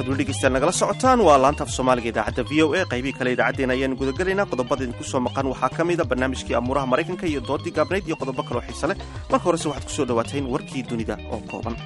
halkaad weli dhegeystayaal nagala socotaan waa laanta af soomaaliga idaacadda v o a qaybihii kale idaacaddeenna ayaanu gudagelaynaa qodobada idinku soo maqan waxaa ka mida barnaamijkii amuuraha maraykanka iyo doodii gaabnayd iyo qodobo kaloo xiise leh marka horese waxaad ku soo dhawaateen warkii dunida oo kooban.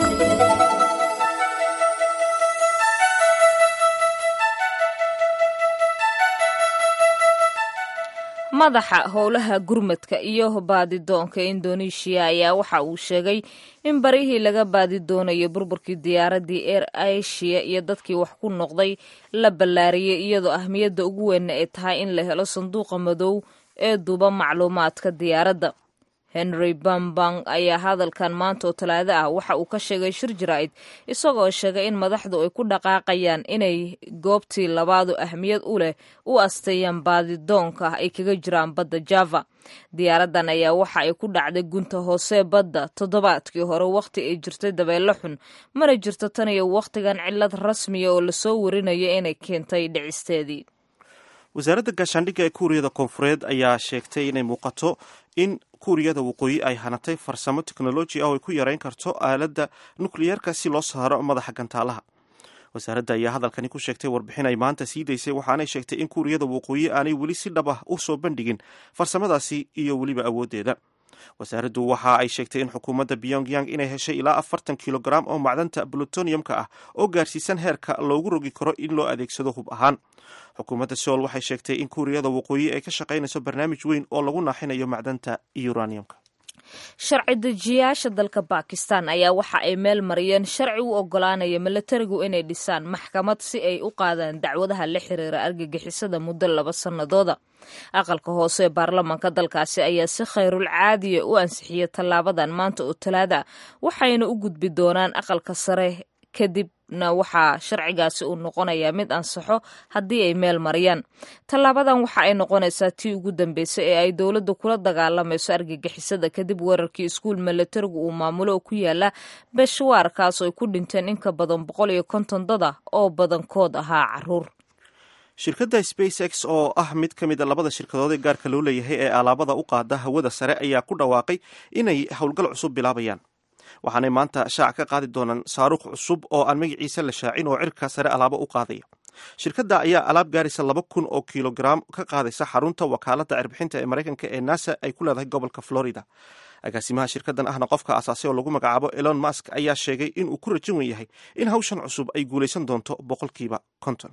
madaxa howlaha gurmadka iyo baadidoonka indoneeshiya ayaa waxa uu sheegay in barihii laga baadi doonayo burburkii diyaaradii air asia iyo dadkii wax ku noqday la ballaariyey iyadoo ahmiyadda ugu weynna ay tahay in la helo sanduuqa madow ee duuba macluumaadka diyaaradda. henry bambang ayaa hadalkan maanta oo talaado ah waxa uu ka sheegay shir jaraa'id isagoo sheegay in madaxdu ay ku dhaqaaqayaan inay goobtii labaadu ahmiyad u leh u asteeyaan baadidoonka ay kaga jiraan badda java. diyaaraddan ayaa waxa ay ku dhacday gunta hoose badda toddobaadkii hore wakhti ay jirtay dabeelo xun mana jirto tan iyo wakhtigan cillad rasmiya oo lasoo warinaya inay keentay dhicisteedii. wasaaradda gaashaandhigga ee kuuriyada koonfureed ayaa sheegtay inay muuqato in kuuriyada waqooyi ay hanatay farsamo teknoloji ah oo ay ku yareyn karto aaladda nukliyeerka si loo saaro madaxa gantaalaha. wasaaradda ayaa hadalkani ku sheegtay warbixin ay maanta sii daysay waxaanay sheegtay in kuuriyada waqooyi aanay weli si dhab ah u soo bandhigin farsamadaasi iyo weliba awooddeeda. wasaaraddu waxa ay sheegtay in xukuumadda pyongyang inay heshay ilaa afartan kilogaram oo macdanta plutoniumka ah oo gaarsiisan heerka loogu rogi karo in loo adeegsado hub ahaan. xukuumadda seoul waxay sheegtay in kuuriyada waqooyi ay ka shaqaynayso barnaamij weyn oo lagu naaxinayo macdanta uraniumka. sharci dejiyaasha dalka bakistan ayaa waxa ay meel mariyeen sharci u ogolaanaya milatarigu inay dhisaan maxkamad si ay u qaadaan dacwadaha la xiriira argagixisada muddo laba sannadooda. aqalka hoose ee baarlamaanka dalkaasi ayaa si khayrul caadiya u ansixiyey tallaabadan maanta oo talaada waxayna u gudbi doonaan aqalka sare kadibna waxaa sharcigaasi uu noqonayaa mid ansaxo haddii ay meel mariyaan. tallaabadan waxa ay noqonaysaa tii ugu dambeysay ee ay dowladda kula dagaalamayso argagixisada kadib weerarkii iskuul milatarigu uu maamulo oo ku yaala beshwaar kaasoo ay ku dhinteen in ka badan boqol iyo konton dada oo badankood ahaa caruur. shirkadda space x oo ah mid ka mid a labada shirkadood ee gaarka loo leeyahay ee alaabada u qaada hawada sare ayaa ku dhawaaqay inay howlgal cusub bilaabayaan. waxaanay maanta shaac ka qaadi doonaan saaruuq cusub oo aan magaciisa la shaacin oo cirka sare alaabo u qaadaya. shirkadda ayaa alaab gaaraysa laba kun oo kilogaram ka qaadaysa xarunta wakaaladda cirbixinta ee maraykanka ee nasa ay ku leedahay gobolka florida. agaasimaha shirkaddan ahna qofka asaasay oo lagu magacaabo elon musk ayaa sheegay in uu ku rajan wen yahay in hawshan cusub ay guulaysan doonto boqolkiiba konton.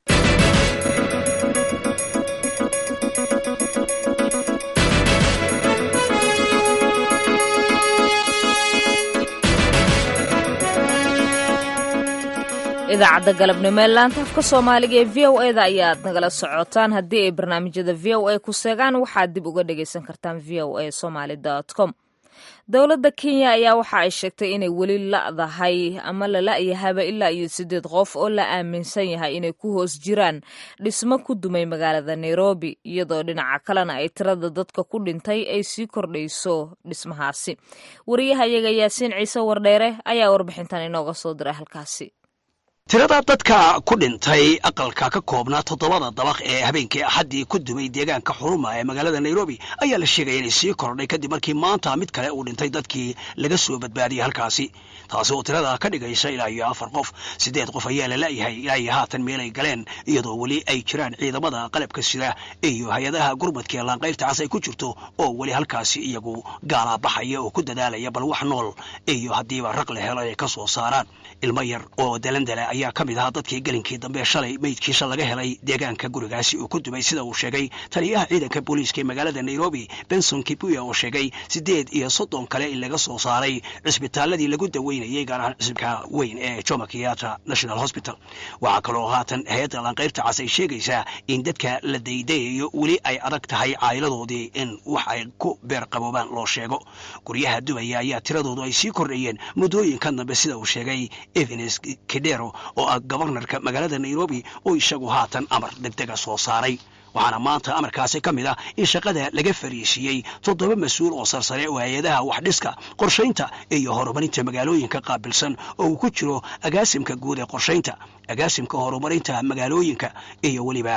idaacadda galabnimo ee laanta afka soomaaliga ee v o eda ayaad nagala socotaan. haddii ay barnaamijyada v o a ku seegaan waxaad dib uga dhagaysan kartaan v o a somaly com. dowladda kenya ayaa waxa ay sheegtay inay weli la'dahay ama la la'yahaba ilaa iyo siddeed qof oo la aaminsan yahay inay ku hoos jiraan dhismo ku dumay magaalada nairobi iyadoo dhinaca kalena ay tirada dadka ku dhintay ay sii kordhayso dhismahaasi. wariyahayaga yaasiin ciise wardheere ayaa warbixintan inooga soo diray halkaasi. tirada dadka ku dhintay aqalka ka koobnaa toddobada dabaq ee habeenkii axaddii ku dumay deegaanka xuruma ee magaalada nairobi ayaa la sheegaya inay sii kordhay kadib markii maanta mid kale uu dhintay dadkii laga soo badbaadiyey halkaasi taasi oo tirada ka dhigaysa ilaa iyo afar qof. siddeed qof ayaa la la'yahay ilaa iyo haatan meelay galeen iyadoo weli ay jiraan ciidamada qalabka sida iyo hay-adaha gurmadka ee laanqayrta cas ay ku jirto oo weli halkaasi iyagu gaalaa baxaya oo ku dadaalaya bal wax nool iyo haddiiba raq la helo ay ka soo saaraan. ilmo yar oo dalandala ayaa ka mid ahaa dadkii gelinkii dambe shalay meydkiisa laga helay deegaanka gurigaasi uu ku dumay sida uu sheegay taliyaha ciidanka booliiska ee magaalada nairobi benson kibuya oo sheegay siddeed iyo soddon kale in laga soo saaray cisbitaaladii lagu daweynayay gaar ahaan cisbitaalka weyn ee jomo kenyatta national hospital. waxaa kaloo haatan hay-adda laanqayrta cas ay sheegaysaa in dadka la daydayayo weli ay adag tahay caayiladoodii in wax ay ku beer qaboobaan loo sheego. guryaha dumaya ayaa tiradoodu ay sii kordhayeen muddooyinkan dambe sida uu sheegay evans kedero oo ah gobarnarka magaalada nairobi oo isagu haatan amar degdega soo saaray. waxaana maanta amarkaasi ka mid ah in shaqada laga fariisiiyey toddoba mas-uul oo sarsare oo hay-adaha waxdhiska qorshaynta iyo horumarinta magaalooyinka qaabilsan oo uu ku jiro agaasimka guud ee qorshaynta agaasimka horumarinta magaalooyinka iyo weliba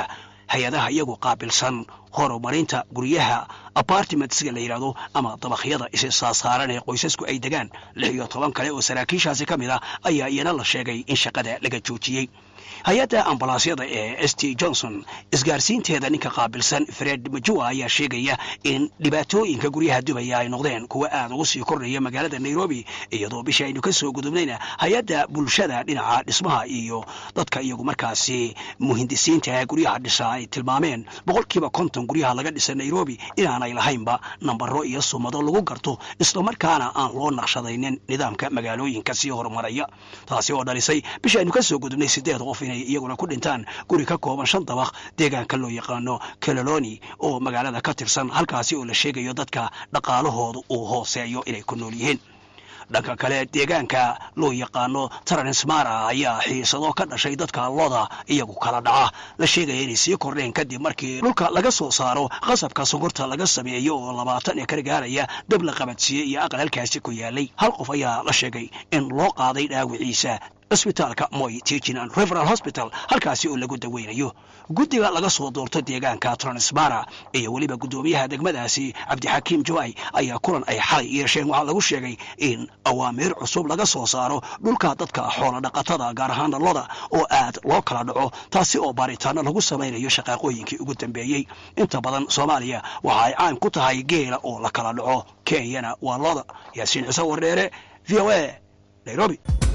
hay-adaha iyagu qaabilsan horumarinta guryaha apartimentsga la yidhahdo ama dabakhyada issaasaaran ee qoysasku ay degaan lix iyo toban kale oo saraakiishaasi ka mid ah ayaa iyana la sheegay in shaqada laga joojiyey hay-adda ambalaasyada ee s t johnson isgaarsiinteeda ninka qaabilsan fred majua ayaa sheegaya in dhibaatooyinka guryaha dubaya ay noqdeen kuwa aad ugu sii kordhaya magaalada nairobi iyadoo bisha aynu ka soo gudubnayna hay-adda bulshada dhinaca dhismaha iyo dadka iyagu markaasi muhindisiinta guryaha dhisa ay tilmaameen boqolkiiba konton guryaha laga dhisa nairobi inaanay lahaynba nambaro iyo sumado lagu garto islamarkaana aan loo naqshadaynin nidaamka magaalooyinka sii horumaraya taasi oo dhalisay bisha aynu ka soo gudubnay sideed qof inay iyaguna ku dhintaan guri ka kooban shan dabaq deegaanka loo yaqaano keloloni oo magaalada ka tirsan halkaasi oo la sheegayo dadka dhaqaalahooda uu hooseeyo inay ku nool yihiin dhanka kale deegaanka loo yaqaano taransmara ayaa xiisado ka dhashay dadka loda iyagu kala dhaca la sheegaya inay sii kordheen kadib markii dhulka laga soo saaro qasabka sonkorta laga sameeyo oo labaatan ekar gaaraya dab la qabadsiiyey iyo aqal halkaasi ku yaalay hal qof ayaa la sheegay in loo qaaday dhaawiciisa isbitaalka moy teaching and referal hospital halkaasi oo lagu daweynayo guddiga laga soo doorto deegaanka transmara iyo weliba guddoomiyaha degmadaasi cabdixakiim joay ayaa kulan ay xalay yeesheen waxaa lagu sheegay in awaamiir cusub laga soo saaro dhulka dadka xoola dhaqatada gaar ahaana loda oo aad loo kala dhaco taasi oo baaritaano lagu samaynayo shaqaaqooyinkii ugu dambeeyey inta badan soomaaliya waxa ay caan ku tahay geela oo la kala dhaco kenyana waa loda yaasiin ciise wardheere v o a nairobi.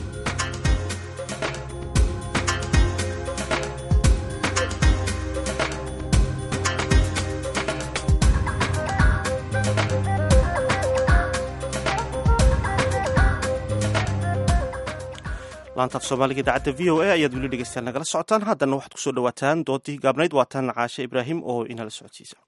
laantaaf soomaaliga idaacadda v o a ayaad weli dhegeystayaal nagala socotaan haddana waxaad ku soo dhawaataan doodii gaabnayd waataan caashe ibraahim oo inala socodsiisa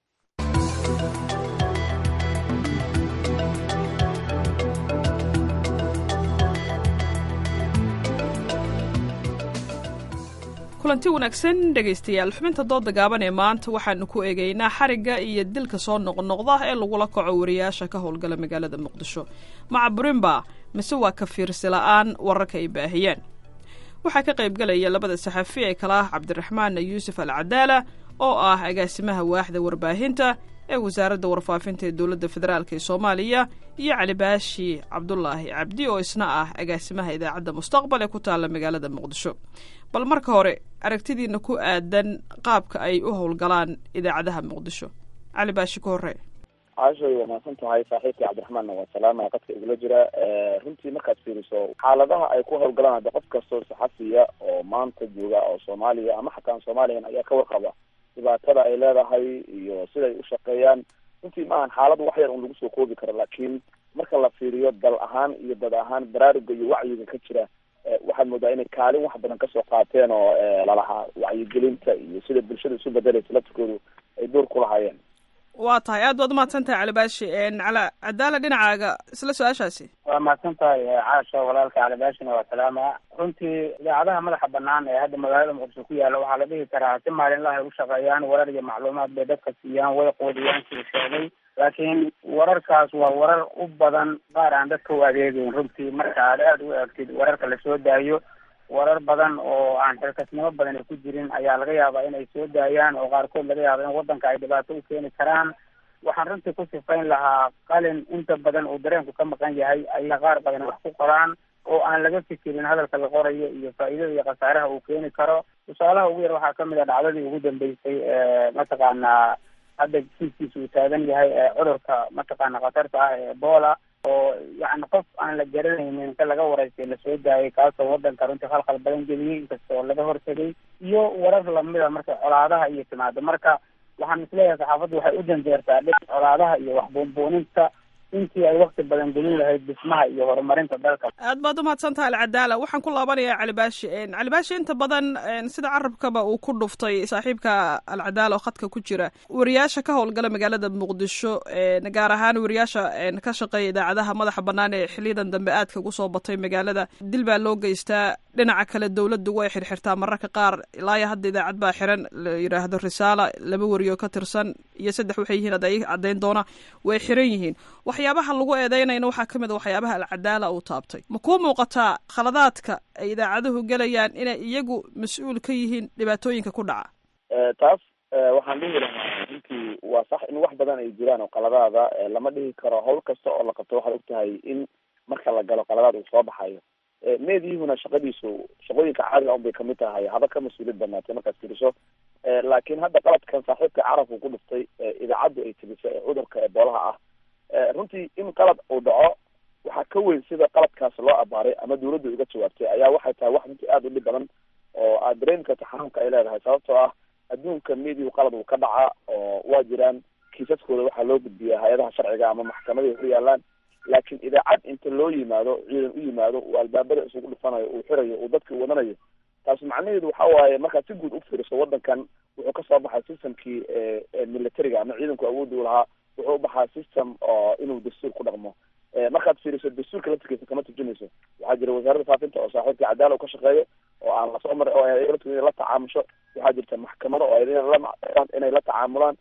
kulanti wanaagsan dhegaystayaal xubinta dooda gaaban ee maanta waxaanu ku eegaynaa xarigga iyo dilka soo noqnoqda ee lagula kaco wariyaasha ka howlgala magaalada muqdisho macaburinba mise waa ka fiirsi la-aan wararka ay baahiyeen waxaa ka qaybgalaya labada saxafi ee kala ah cabdiraxmaan yuusuf al cadaala oo ah agaasimaha waaxda warbaahinta ee wasaaradda warfaafinta ee dowladda federaalk ee soomaaliya iyo cali baashi cabdulaahi cabdi oo isna ah agaasimaha idaacadda mustaqbal ee ku taalla magaalada muqdisho bal marka hore aragtidiina ku aadan qaabka ay u howlgalaan idaacadaha muqdisho cali baashi ka horre caashay waa mahadsan tahay saaxiibkii cabdiraxmaanna waa salaama qadka igula jira runtii markaad fiiriso xaaladaha ay ku howlgalaan hadda qof kastoo saxafiya oo maanta jooga oo soomaaliya ama xataa aan soomaaliyan ayaa ka warqaba dhibaatada ay leedahay iyo siday u shaqeeyaan runtii maahan xaalad wax yar un lagu soo koobi karo laakiin marka la fiiriyo dal ahaan iyo dad ahaan baraaruga iyo wacyiga ka jira waxaad moodaa inay kaalin wax badan kasoo qaateen oo lalahaa wacyigelinta iyo sida bulshada isu bedelaysa laftirkoodu ay door ku lahaayeen waa tahay aad baad umahadsan tahay cali baashi cala cadaala dhinacaaga isla su-aashaasi waa mahadsan tahay caasha walaalka cali baashina waa salaama runtii idaacadaha madaxa banaan ee hadda magaalada muqdisho ku yaalla waxaa la dhihi karaa si maalinlaha ay u shaqeeyaan warar iyo macluumaad bay dadka siiyaan way qoodiyaan sida sheegay laakiin wararkaas waa warar u badan qaar aan dadka u adeegeyn runtii marka aad aada u eegtid wararka lasoo daayo warar badan oo aan xilkasnimo badan ay ku jirin ayaa laga yaabaa inay soo daayaan oo qaarkood laga yaaba in waddanka ay dhibaato u keeni karaan waxaan runtii ku sifayn lahaa qalin inta badan uu dareenku ka maqan yahay ayaa qaar badan wax ku qoraan oo aan laga fikirin hadalka la qorayo iyo faa'iidada iyo khasaaraha uu keeni karo tusaalaha ugu yar waxaa kamid a dhacdadii ugu dambeysay mataqaanaa hadda kiiskiisa uu taagan yahay cudurka mataqaana khatarta ah ee ebola oo yani qof aan la garanaynin inta laga waraystay lasoo daayay kaasoo wadanka runtii khalkhal badan geliyey inkastoo laga hortegay iyo warar lamida marka colaadaha iyo timaado marka waxaan isleeyahay saxaafaddu waxay u janjeertaa dhib colaadaha iyo waxbuunbuuninta intii ay wakti badan gelin lahayd dhismaha iyo horumarinta dalka aad baad umahadsan tahay alcadaala waxaan ku laabanayaa cali baashi cali baashi inta badan sida carabkaba uu ku dhuftay saaxiibka alcadaala oo khadka ku jira wariyaasha ka howlgala magaalada muqdisho gaar ahaan wariyaasha ka shaqeeya idaacadaha madaxa banaan ee xiliyadan dambe aadka ugu soo batay magaalada dil baa loo geystaa dhinaca kale dowladdu way xirxirtaa mararka qaar ilaa iyo hadda idaacad baa xiran la yidhaahdo risaala laba wariyo ka tirsan iyo saddex waxay yihiin ad caddayn doona way xiran yihiin waxyaabaha lagu eedeynayna waxaa ka mid a waxyaabaha alcadaala uu taabtay ma kuu muuqataa khaladaadka ay idaacaduhu gelayaan inay iyagu mas-uul ka yihiin dhibaatooyinka ku dhaca taas waxaan dhihi lahaa runtii waa sax in wax badan ay jiraan oo qaladaada lama dhihi karo hawl kasta oo la qabto waxaad ogtahay in marka la galo qaladaad uu soo baxayo meediyuhuna shaqadiisu shaqooyinka caadiga un bay kamid tahay haba ka mas-uuliyad badnaatay markaad tiriso laakiin hadda qaladkan saaxiibka carabku ku dhiftay idaacaddu ay tibisay ee cudurka eboolaha ah runtii in qalad uu dhaco waxaa ka weyn sida qaladkaas loo abaaray ama dawladda uga jawaabtay ayaa waxay tahay wax runtii aada u dhib badan oo aad dareemi karta xanuunka ay leedahay sababtoo ah adduunka mediyu qalad uu ka dhaca oo waa jiraan kiisaskooda waxaa loo gudbiyaa hay-adaha sharciga ama maxkamaday hor yaalaan laakiin idaacad inta loo yimaado ciidan u yimaado uu albaabada isugu dhufanayo uu xirayo uu dadka wadanayo taas macnaheedu waxa waaye markaad si guud u fiiriso wadankan wuxuu kasoo baxay systemkii militariga ama ciidanku awoodda u lahaa wuxuu u baxaa system oo inuu dastuur ku dhaqmo markaad fiiriso dastuurka laftirkiisa kama turjumayso waxaa jira wasaaradda faafinta oo saaxiibka cadaala uu ka shaqeeyo oo aan lasoo marin oo ay la tacaamusho waxaa jirta maxkamado oo inay la tacaamulaan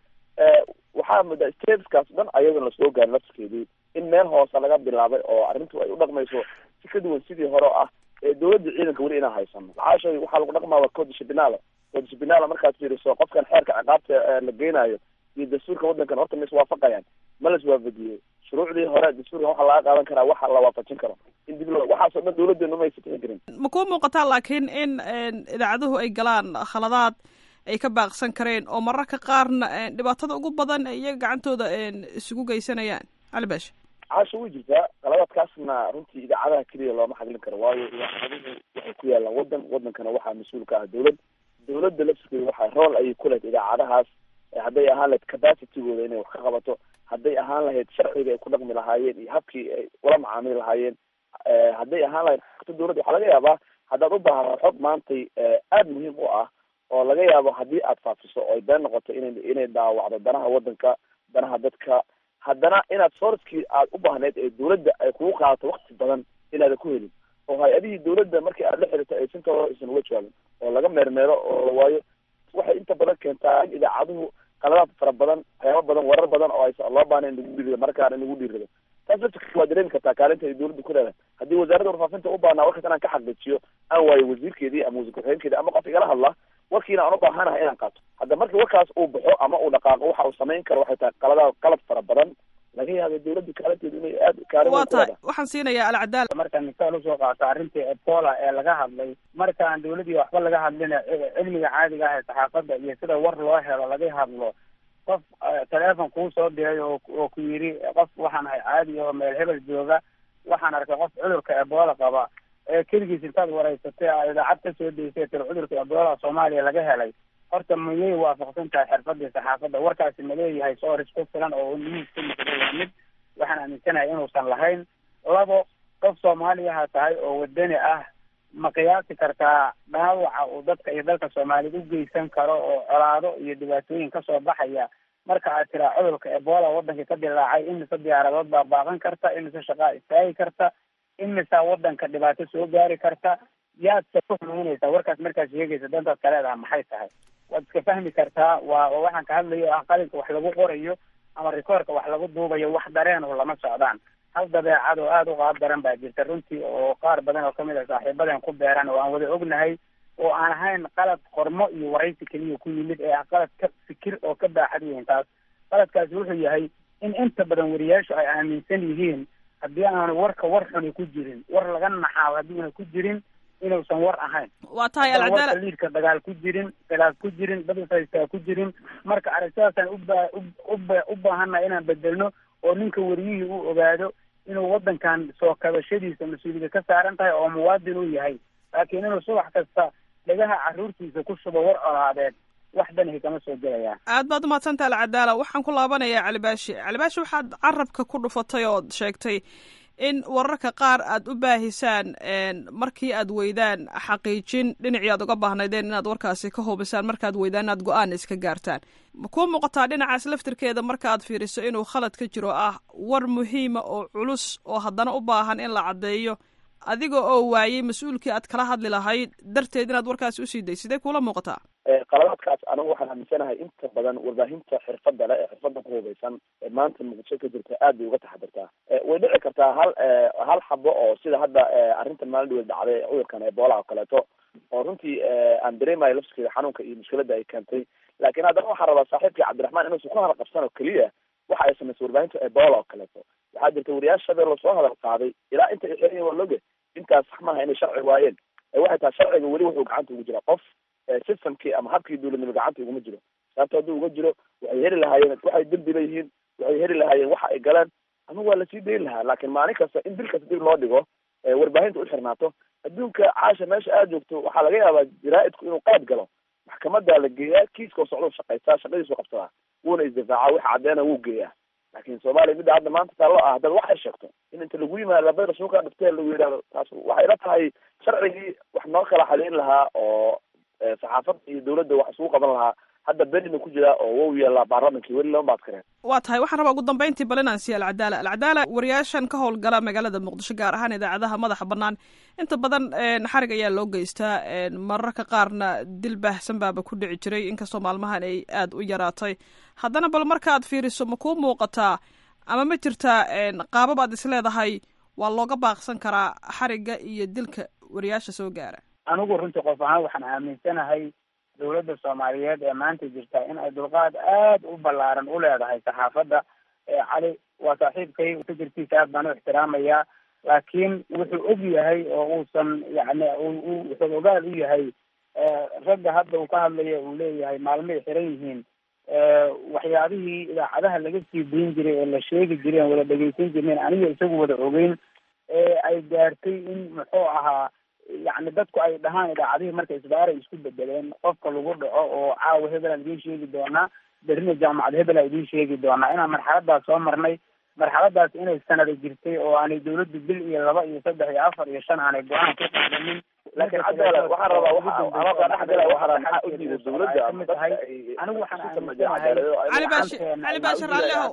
waxaa mudda stateskaas dhan ayadana lasoo gaarin laftirkeedii in meel hoose laga bilaabay oo arrintu ay u dhaqmayso si ka duwan sidii hore ah ee dawladda ciidanka weli inaan haysano caashay waxaa lagu dhaqmaa waa code shibinaala code shibinaala markaad fiiriso qofkan xeerka ciqaabta la geynayo iyo dastuurka wadankan horta ma iswaafaqayaan ma la iswaafajiyey shuruucdii hore dastuurkan waxaa laga qaadan karaa waxa la waafajin karo in dib loo waxaasoo dhan dawladdeenu ma aysan tixin karin ma kuu muuqataa laakiin in idaacaduhu ay galaan khaladaad ay ka baaqsan kareen oo mararka qaarna dhibaatada ugu badan iyaga gacantooda isugu geysanayaan cali baashi caasha way jirtaa qaladaadkaasna runtii idaacadaha keliya looma xadlin karo waayo idaacaduhu waxay ku yaalaan wadan wadankana waxaa mas-uul ka ah dawlad dawladda laftirkeeda waxaa rool ayay ku lahayd idaacadahaas hadday ahaan lahayd capacitygooda inay wax ka qabato hadday ahaan lahayd sharciga ay ku dhaqmi lahaayeen iyo habkii ay ula macaamili lahaayeen hadday ahaan lahayd dawladda waxaa laga yaabaa haddaad u baahato xog maantay aada muhiim u ah oo laga yaabo haddii aad faafiso oo ay been noqoto inay inay daawacdo danaha wadanka danaha dadka haddana inaad sourcekii aad u baahneyd ee dawladda ay kugu qaadato wakti badan inaadan ku helin oo hay-adihii dawladda markii aad la xiriirto ay sintooda aysan uga jawaabin oo laga meermeero oo la waayo waxay inta badan keentaa in idaacaduhu qaladaad fara badan waxyaaba badan warar badan oo aysan loo baahnayn lagu dhiirido markaana in lagu dhiirido taas laftirka waa dareemi kartaa kaalinta ay dawladda ku leedahay haddii wasaaradda warfaafinta u baahnaa warkaas inaan ka xaqiijiyo aan waayo wasiirkeedii ama wasiir ku-xigeenkeedii ama qof igala hadla warkiina aan u baahanahay inaan qaato hadda marka warkaas uu baxo ama uu dhaqaaqo waxa uu samayn karo waxay tahay qaladaad qalad fara badan laga yaaba dawladda kaalinteedu inay aada kaalin waa tahay waxaan siinayaa alcadaala markaan misaal usoo qaato arrintii ebola ee laga hadlay markaan dawladdii waxba laga hadlina cilmiga caadiga ah ee saxaafadda iyo sida war loo helo laga hadlo qof teleefon kuu soo diray oo oo ku yidhi qof waxaan ahay caadi oo meel hebel jooga waxaan arkay qof cudurka ebola qaba ee keligiis intaad waraysatay a idaacad ka soo deysay tir cudurka ebola soomaaliya laga helay horta miyay waafaqsan tahay xirfadii saxaafadda warkaasi ma leeyahay soris ku filan oo news ka muuqda waa mid waxaan aaminsanahay inuusan lahayn labo qof soomaaliyaha tahay oo wadani ah ma qiyaasi kartaa dhaawaca uu dadka iyo dalka soomaaliyed u geysan karo oo colaado iyo dhibaatooyin kasoo baxaya marka aad tiraa cudurka ebola wadankii ka dilaacay imise diyaaradood baa baaqan karta imise shaqaa istaagi karta imisa wadanka dhibaato soo gaari karta yaadse ku xumaynaysaa warkaas markaad sheegaysa dantaad ka leedaha maxay tahay waad iska fahmi kartaa waa waxaan ka hadlayo ah qalinka wax lagu qorayo ama rikoorka wax lagu duubayo wax dareen oo lama socdaan hal dabeecad oo aada u qaab daran baa jirta runtii oo qaar badan oo kamid a saaxiibadan ku beeran oo aan wada ognahay oo aan ahayn qalad qormo iyo waraysi keliya ku yimid ee ah qalad ka fikir oo ka baaxad weyn taas qaladkaasi wuxuu yahay in inta badan wariyaashu ay aaminsan yihiin haddii aanu warka war xuni ku jirin war laga naxaaw haddii una ku jirin inuusan war ahayn waa tahay alcadaala liidka dagaal ku jirin khilaaf ku jirin dad ishaystaa ku jirin marka aragtidaasaan uba uba u baahannaha inaan bedelno oo ninka wariyihii uu ogaado inuu wadankan soo kabashadiisa mas-uuliyada ka saaran tahay oo muwaadin uu yahay laakiin inuu subax kasta dhagaha caruurtiisa ku shubo war colaadeed wax danihi kama soo gelayaan aad baad umahadsantah alcadaala waxaan ku laabanayaa calibaashi calibaashi waxaad carabka ku dhufatay ood sheegtay in wararka qaar aad u baahisaan markii aad weydaan xaqiijin dhinacii aad uga baahnaydeen inaad warkaasi ka hubisaan markaad weydaan inaad go-aan iska gaartaan ma kuu muuqataa dhinacaas laftirkeeda marka aad fiiriso inuu khalad ka jiro ah war muhiima oo culus oo haddana u baahan in la caddeeyo adiga oo waayey mas-uulkii aad kala hadli lahayd darteed inaad warkaasi usii day sidee kuula muuqataa qaladaadkaas anigu waxaan aaminsanahay inta badan warbaahinta xirfadda le ee xirfadda ku hubaysan ee maanta muqdisho ka jirta aad bay uga taxadirtaa way dhici kartaa hal hal xabo oo sida hadda arrintan maalin dhaweed dhacday cudurkan ebola oo kaleeto oo runtii aan dareemayo lafskeeda xanuunka iyo mushkiladda ay keentay. laakiin haddana waxaan rabaa saaxiibkii cabdiraxmaan inuusan ku hadal qabsan oo keliya waxa ay samaysay warbaahinta ebola oo kaleeto. waxaa jirta wariyaasha shabeel lasoo hadal qaaday ilaa inta ay xiran yihin waa loge intaas sax maaha inay sharci waayeen. waxay tahay sharciga weli wuxuu gacanta ugu jira qof systemkii ama habkii dowladnimo gacanta uguma jiro. sababto hadduu uga jiro waxay heli lahaayeen waxay dembi leeyihiin, waxay heli lahaayeen waxa ay galeen ama waa lasii dayn lahaa. laakiin maalin kasta in bil kasta dib loo dhigo warbaahinta u xirnaato. adduunka caasha meesha aad joogto waxaa laga yaabaa jaraa'idku inuu qaad galo, maxkamadaa la geeyaa, kiiska socdo shaqaysaa, shaqadiisu qabsadaa, wuuna isdifaaca, waxa caddeena wuu geeyaa. laakiin soomaaliya midda hadda maanta taallo ah haddad waxay sheegto in inta lagu yimaado labada suuqa dhiftee lagu yidhahdo taas waxay ila tahay sharcigii wax noo kala xaliin lahaa oo saxaafadda iyo dawladda wax isugu qaban lahaa hadda berina ku jira oo wow yeelaa baarlamankii weli lama baad kareen. waa tahay waxaan rabaa ugu dambeyntii bal inaan siiya alcadaala alcadaala wariyaashan ka howlgala magaalada muqdisho gaar ahaan idaacadaha madaxa banaan inta badan xarig ayaa loo geystaa, mararka qaarna dil baahsan baaba ku dhici jiray inkastoo maalmahan ay aada u yaraatay. haddana bal markaaad fiiriso ma kuu muuqataa ama ma jirtaa qaabab aad isleedahay waa looga baaqsan karaa xarigga iyo dilka wariyaasha soo gaara? anigu runtii qof ahaan waxaan aaminsanahay dawladda soomaaliyeed ee maanta jirta in ay dulqaad aada u ballaaran u leedahay saxaafadda. cali waa saaxiibkay fikirkiisa aad baan u ixtiraamayaa, laakiin wuxuu og yahay oo uusan yani wuxuu ogaal u yahay ragga hadda uu ka hadlaya uu leeyahay maalmay xiran yihiin waxyaabihii idaacadaha laga sii dayn jiray ee la sheegi jiray aan wada dhegeysan jirnayn aniga isagu wada ogeyn ee ay gaartay in muxuu ahaa yani dadku ay dhahaan idaacadihii marka isbaaray isku bedeleen, qofka lagu dhaco oo caawa hebel aan idiin sheegi doonaa, berrina jaamacad hebel aan idiin sheegi doonaa. inaan marxaladaas soo marnay, marxaladaas inay sanada jirtay oo aanay dawladdu bil iyo laba iyo saddex iyo afar iyo shan aanay go-aan ka qaadanin. laakiin cabdala waxaan rabaa waxaa dhexgala waxaa maxaa u diiday dawladda anigu waxaan aaminsanahay cali baashir cali baashir raalleho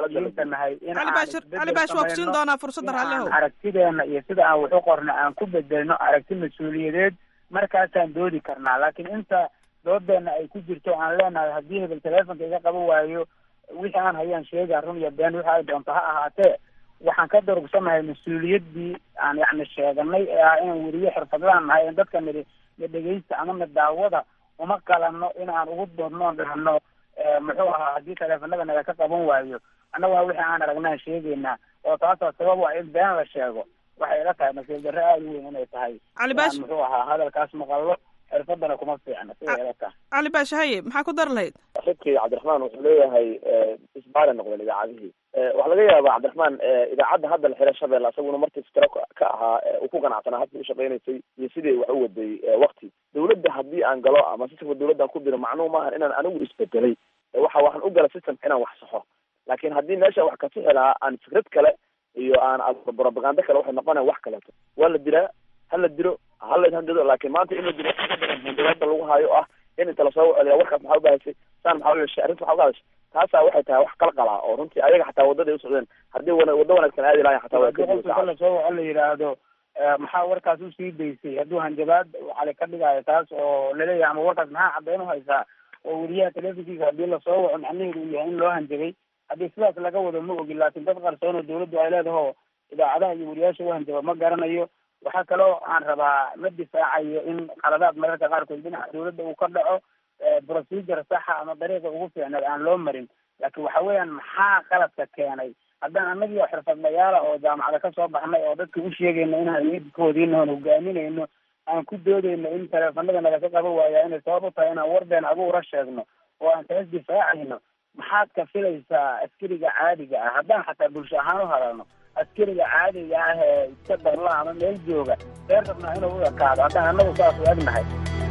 cali baashir cali baashir waa kusiin doonaa fursadda raalleho aragtideena iyo sida aan wax u qorna aan ku bedelno aragti mas-uuliyadeed markaasaan doodi karnaa. laakiin inta doodeena ay ku jirto aan leenahay haddii hebel telefonka iga qaban waayo wixii aan hayaan sheegaa run iyo been wixii ay doonto ha ahaatee waxaan ka darugsanahay mas-uuliyaddii aan yani sheeganay ee ah inaan weriye xirfadlaan nahay in dadka nidi na dhegeysta ama na daawada uma qalano in aan ugu doodnoon dhahno muxuu ahaa haddii teleefanada naga ka qaban waayo annaguna wixii aan aragnaan sheegaynaa oo taasaa sabab waa in been la sheego. waxay ila tahay nasiib darre aada u weyn inay tahay muxuu ahaa hadalkaas maqallo xirfadana kuma fiicna siday ila tahay. cali baashe haye maxaa ku dari lahayd? saaxiibkii cabdiraxmaan wuxuu leeyahay isbaara noqdeen idaacadihii. waxaa laga yaabaa cabdiraxmaan idaacadda hadda la xiray Shabeelle asaguna markii fikra ka ahaa uu ku ganacsanaa hadda u shaqeynaysay iyo sidii wax u waday waqti dawladda haddii aan galo ama sistemka dawladda aan ku biro macnuu maahan inaan anigu isbedelay. waxa waxaan u gala systemka inaan wax saxo, laakiin haddii meesha wax ka sixi lahaa aan fikrad kale iyo aan propaganda kale waxay noqonayaan wax kaleeto. waa la dilaa ha la dilo ha la handado, laakiin maanta in la dilo hadda lagu haayo ah in inta lasoo celiya warkaas maxaa ubahaysay saan maxaa uyeshay arrinta maxaa uga hadashay taasaa waxay tahay wax qalqala oo runtii ayaga xataa waddaday usocdeen haddii wana waddo wanaagsan aadi lahayn xataa waa lasoo waco la yidhaahdo maxaa warkaas usii daysay hadduu hanjabaad cali ka dhigayo taas oo laleeyahay ama warkaas maxaa caddayn uhaysaa oo weriyaha telefonkiisa haddii lasoo waco macnaheedu uu yahay in loo hanjabay. haddii sidaas laga wado ma ogin, laakiin dad qarsoon oo dawladdu ay leedaho idaacadaha iyo weriyaasha u hanjaba ma garanayo. waxaa kaloo aan rabaa ma difaacayo in qaladaad mararka qaarkood dhinaca dawladda uu ka dhaco procedure saxa ama dariiqa ugu fiicneed aan loo marin. laakiin waxa weeyaan maxaa qaladka keenay haddaan anagii oo xirfadlayaala oo jaamacada kasoo baxnay oo dadka u sheegayno inaan midkoodiina oon hogaaminayno aan ku doodayno in teleefanada nagaka qaban waaya inay sabab u tahay inaan warbeen abuura sheegno oo aan taas difaacayno. maxaad ka filaysaa askariga caadiga ah haddaan xataa bulsho ahaan u hadalno askariga caadiga ah ee iska darla ama meel jooga reer rabnaa inuu u ekaado haddaan annagu saas u egnahay.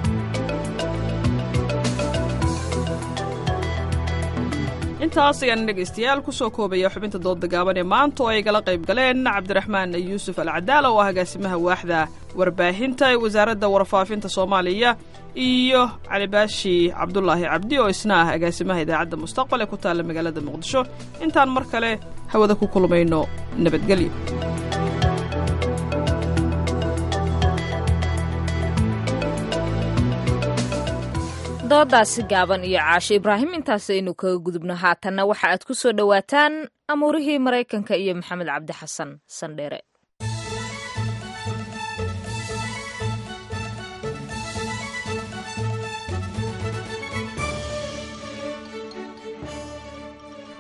intaas ayaan dhegaystayaal kusoo koobaya xubinta dooda gaaban ee maanta oo ay gala qayb galeen cabdiraxmaan yuusuf alcadaala oo ah agaasimaha waaxda warbaahinta ee wasaaradda warfaafinta soomaaliya iyo cali baashi cabdulaahi cabdi oo isna ah agaasimaha idaacadda mustaqbal ee ku taalla magaalada muqdisho. intaan mar kale hawada ku kulmayno nabadgelyo. doodaasi gaaban iyo caasho ibraahim intaasaynu kaga gudubno. haatanna waxa aad ku soo dhowaataan amuurihii maraykanka iyo maxamed cabdi xasan sandheere.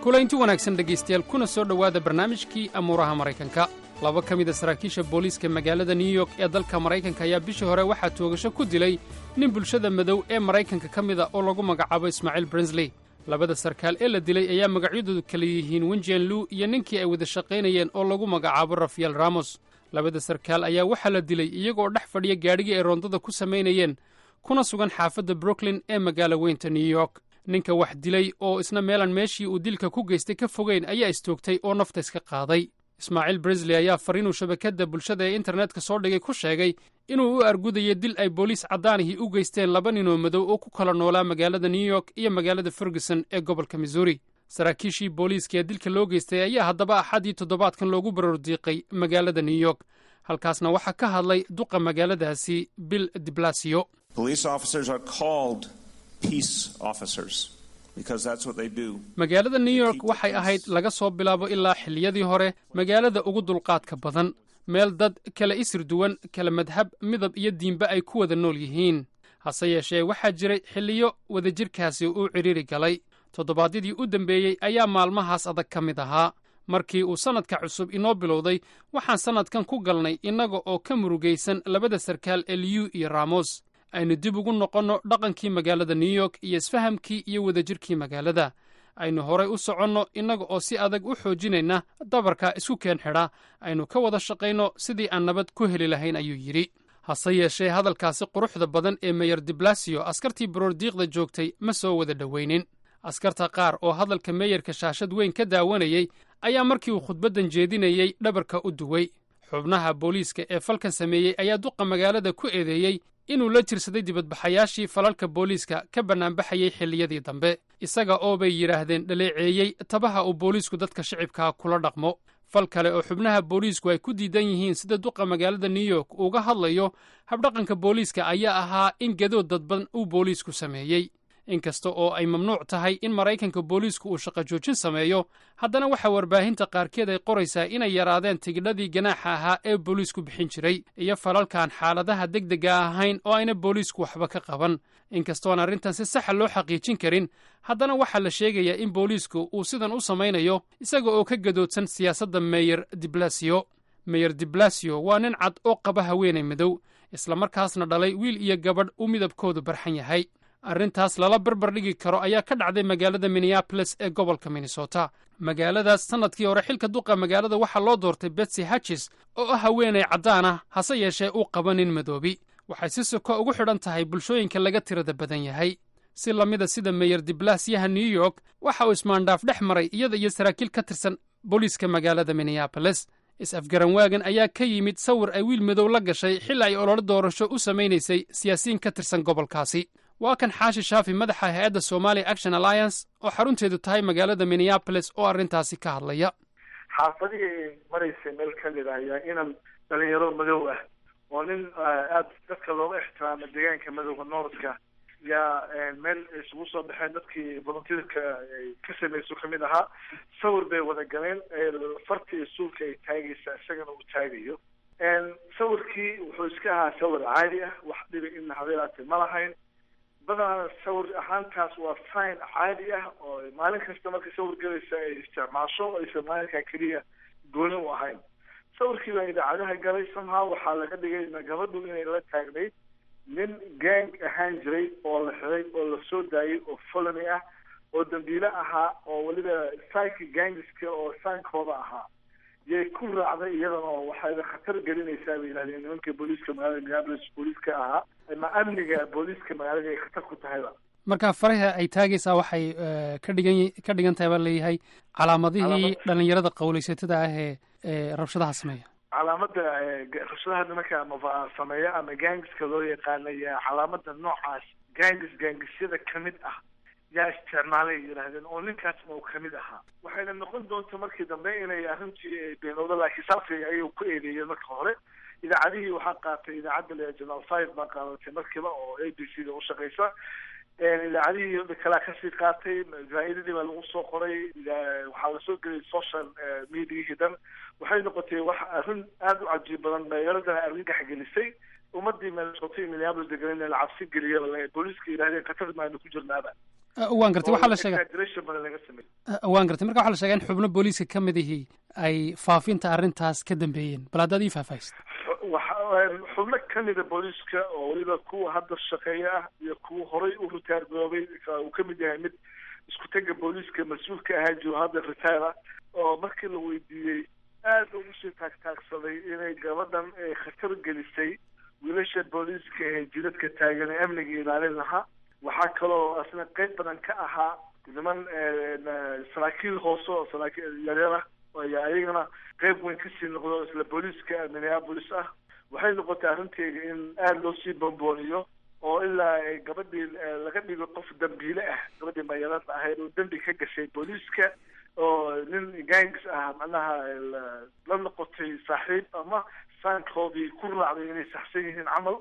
kulaynti wanaagsan dhegaystayaal kuna soo dhowaada barnaamijkii amuuraha maraykanka laba ka mida saraakiisha booliiska magaalada new york ee dalka maraykanka ayaa bishii hore waxaa toogasho ku dilay nin bulshada madow ee maraykanka ka mida oo lagu magacaabo ismaaciil brensley labada sarkaal ee la dilay ayaa magacyadoodu kala yihiin wenjen lu iyo ninkii ay wada shaqaynayeen oo lagu magacaabo rafael ramos labada sarkaal ayaa waxaa la dilay iyagoo dhex fadhiya gaadhigii ay roondada ku samaynayeen kuna sugan xaafadda brooklyn ee magaalo weynta new york ninka wax dilay oo isna meelan meeshii uu dilka ku geystay ka fogeyn ayaa istoogtay oo nafta iska qaaday ismaaciil brensley ayaa fariinuu shabakadda bulshada ee internetka soo dhigay ku sheegay inuu u argudayo dil ay booliis caddaanihii u geysteen laba ninoo madow oo ku kala noolaa magaalada new york iyo magaalada ferguson ee gobolka missouri saraakiishii booliiska ee dilka loo geystay ayaa haddaba axaddii toddobaadkan loogu barordiiqay magaalada new york halkaasna waxaa ka hadlay duqa magaaladaasi bill de blasio magaalada new york waxay ahayd laga soo bilaabo ilaa xilliyadii hore magaalada ugu dulqaadka badan meel dad kala isir duwan kala madhab midab iyo diinba ay ku wada nool yihiin hase yeeshee waxaa jiray xilliyo wadajirkaasi uu cidhiiri galay toddobaadyadii u dambeeyey ayaa maalmahaas adag ka mid ahaa markii uu sannadka cusub inoo bilowday waxaan sannadkan ku galnay innaga oo ka murugaysan labada sarkaal ee liyu iyo ramos aynu dib ugu noqonno dhaqankii magaalada new york iyo isfahamkii iyo wadajirkii magaalada aynu horay u soconno innaga oo si adag u xoojinayna dabarka isku keen xidha aynu ka wada shaqayno sidii aan nabad ku heli lahayn ayuu yidhi hase yeeshee hadalkaasi quruxda badan ee mayor de blasio askartii baroordiiqda joogtay ma soo wada dhowaynin askarta qaar oo hadalka meeyarka shaashad weyn ka daawanayey ayaa markii uu khudbaddan jeedinayey dhabarka u duway xubnaha booliiska ee falkan sameeyey ayaa duqa magaalada ku eedeeyey inuu la jirsaday dibadbaxayaashii falalka booliiska ka bannaanbaxayey xilliyadii dambe isaga oo bay yidhaahdeen dhaleeceeyey tabaha uu booliisku dadka shicibkaa kula dhaqmo fal kale oo xubnaha booliisku ay ku diidan yihiin sida duqa magaalada new york uga hadlayo habdhaqanka booliiska ayaa ahaa in gadood dadban uu booliisku sameeyey inkasta oo ay mamnuuc tahay in maraykanka booliisku uu shaqo joojin sameeyo haddana waxaa warbaahinta qaarkeed ay qoraysaa inay yaraadeen tigidhadii ganaaxa ahaa ee booliisku bixin jiray iyo falalkan xaaladaha degdega ahayn oo ayna booliisku waxba ka qaban inkastoon arrintan si saxa loo xaqiijin karin haddana waxaa la sheegayaa in booliisku uu sidan u samaynayo isaga oo ka gadoodsan siyaasadda meyer de blasio meyer de blasio waa nin cad oo qaba haweenay madow islamarkaasna dhalay wiil iyo gabadh uu midabkoodu barxan yahay arrintaas lala barbar dhigi karo ayaa ka dhacday magaalada minneabolis ee gobolka minnesota magaaladaas sannadkii hore xilka duqa magaalada waxaa loo doortay betsy hatchis oo ah haweenay caddaan ah hase yeeshee uu qaba nin madoobi waxay si soko ugu xidhan tahay bulshooyinka laga tirada badan yahay si lamida sida meyer de blasyaha new york waxa uu ismaandhaaf dhex maray iyada iyo saraakiil ka tirsan booliiska magaalada minneabolis is-afgaran waagan ayaa ka yimid sawir ay wiil madow la gashay xilli ay ololo doorasho u samaynaysay siyaasiyiin ka tirsan gobolkaasi waa kan xaashi shaafi madaxa hay-adda somali action alliance oo xarunteedu tahay magaalada minneabolis oo arrintaasi ka hadlaya xaafadihii maraysay meel ka mid ah ayaa inan dhalinyaro madow ah oo nin aada dadka looga ixtiraamo deegaanka madowga noordka yaa meel isugu soo baxeen dadkii volunteerka ka samayso kamid ahaa sawir bay wada galeen farta iyo suulka ay taagaysa isagana uu taagayo sawirkii wuxuu iska ahaa sawir caadi ah wax dhibi ina habeelaatay ma lahayn badanaa sawir ahaantaas waa sign caadi ah oo maalin kasta markay sawir galaysa ay isticmaasho aysan maalinkaa keliya gooni u ahayn sawirkii baa idaacadaha galay somehow waxaa laga dhigay gabadhu inay la taagnayd nin gang ahaan jiray oo la xiday oo la soo daayay oo felony ah oo dambiile ahaa oo weliba psychi gangiska oo saankooda ahaa yay ku raacday iyadana oo waxayna khatar gelinaysaa bay yidhahdeen nimanka booliiska magaalada minneabolis booliiska ahaa ama amniga booliiska magaalada ay khatar ku tahayba marka faraha ay taagaysaa waxay ka dhigan ka dhigan tahay baa leeyahay calaamadihii dhalinyarada qawlaysatada ah ee ee rabshadaha sameeya calaamada rabshadaha nimanka ama sameeya ama gangiska loo yaqaanaya calaamada noocaas gangis gangisyada kamid ah yaa isticmaalay yidhaahdeen oo ninkaasna uu kamid ahaa waxayna noqon doonta markii dambe inay arrintii beenowda laakiin saasi ayuu ku eedeeyeen marka hore idaacadihii waxaa qaatay idaacadda le general five baa qaadatay markiiba oo a b c da ushaqeysa idaacadihii kalaa kasii qaatay faaidadii baa lagu soo qoray waxaa lasoo geliyay social mediahii dhan waxay noqotay wax arrin aada u cajiib badan magaaladana argagax gelisay ummadii minnesota minneabolis degan in la cabsi geliya booliiska yidhahdeen khatar maanu ku jirnaaba waan gartay waxaa la sheegay exaggeration badan laga sameeyey waan gartay marka waxaa la sheegay in xubno booliiska ka mid ihii ay faafinta arrintaas ka dambeeyeen bal haddaad ii faahfaahist xubno kamida booliiska oo weliba kuwa hadda shaqeeya ah iyo kuwa horay u ritaar garoobay uu kamid yahay mid isku tega booliiska mas-uulka ahaan jiro hadda ritaar ah oo markii la weydiiyey aada ugu sii taagtaagsaday inay gabadhan khatar gelisay wiilasha booliiska ee jidadka taagan ee amniga ilaalin lahaa waxaa kaloo asna qeyb badan ka ahaa niman saraakiil hoose oo saraakiil yaryar ah ayaa ayagana qeyb weyn kasii noqdo isla booliiska minneapolis ah waxay noqotay arrinteeda in aada loo sii bombooniyo oo ilaa gabadhii laga dhigo qof dambiile ah gabadhii mayarada ahayd oo dembi ka gashay booliiska oo nin gangs ah macnaha la noqotay saaxiib ama saankoodii ku raacday inay saxsan yihiin camal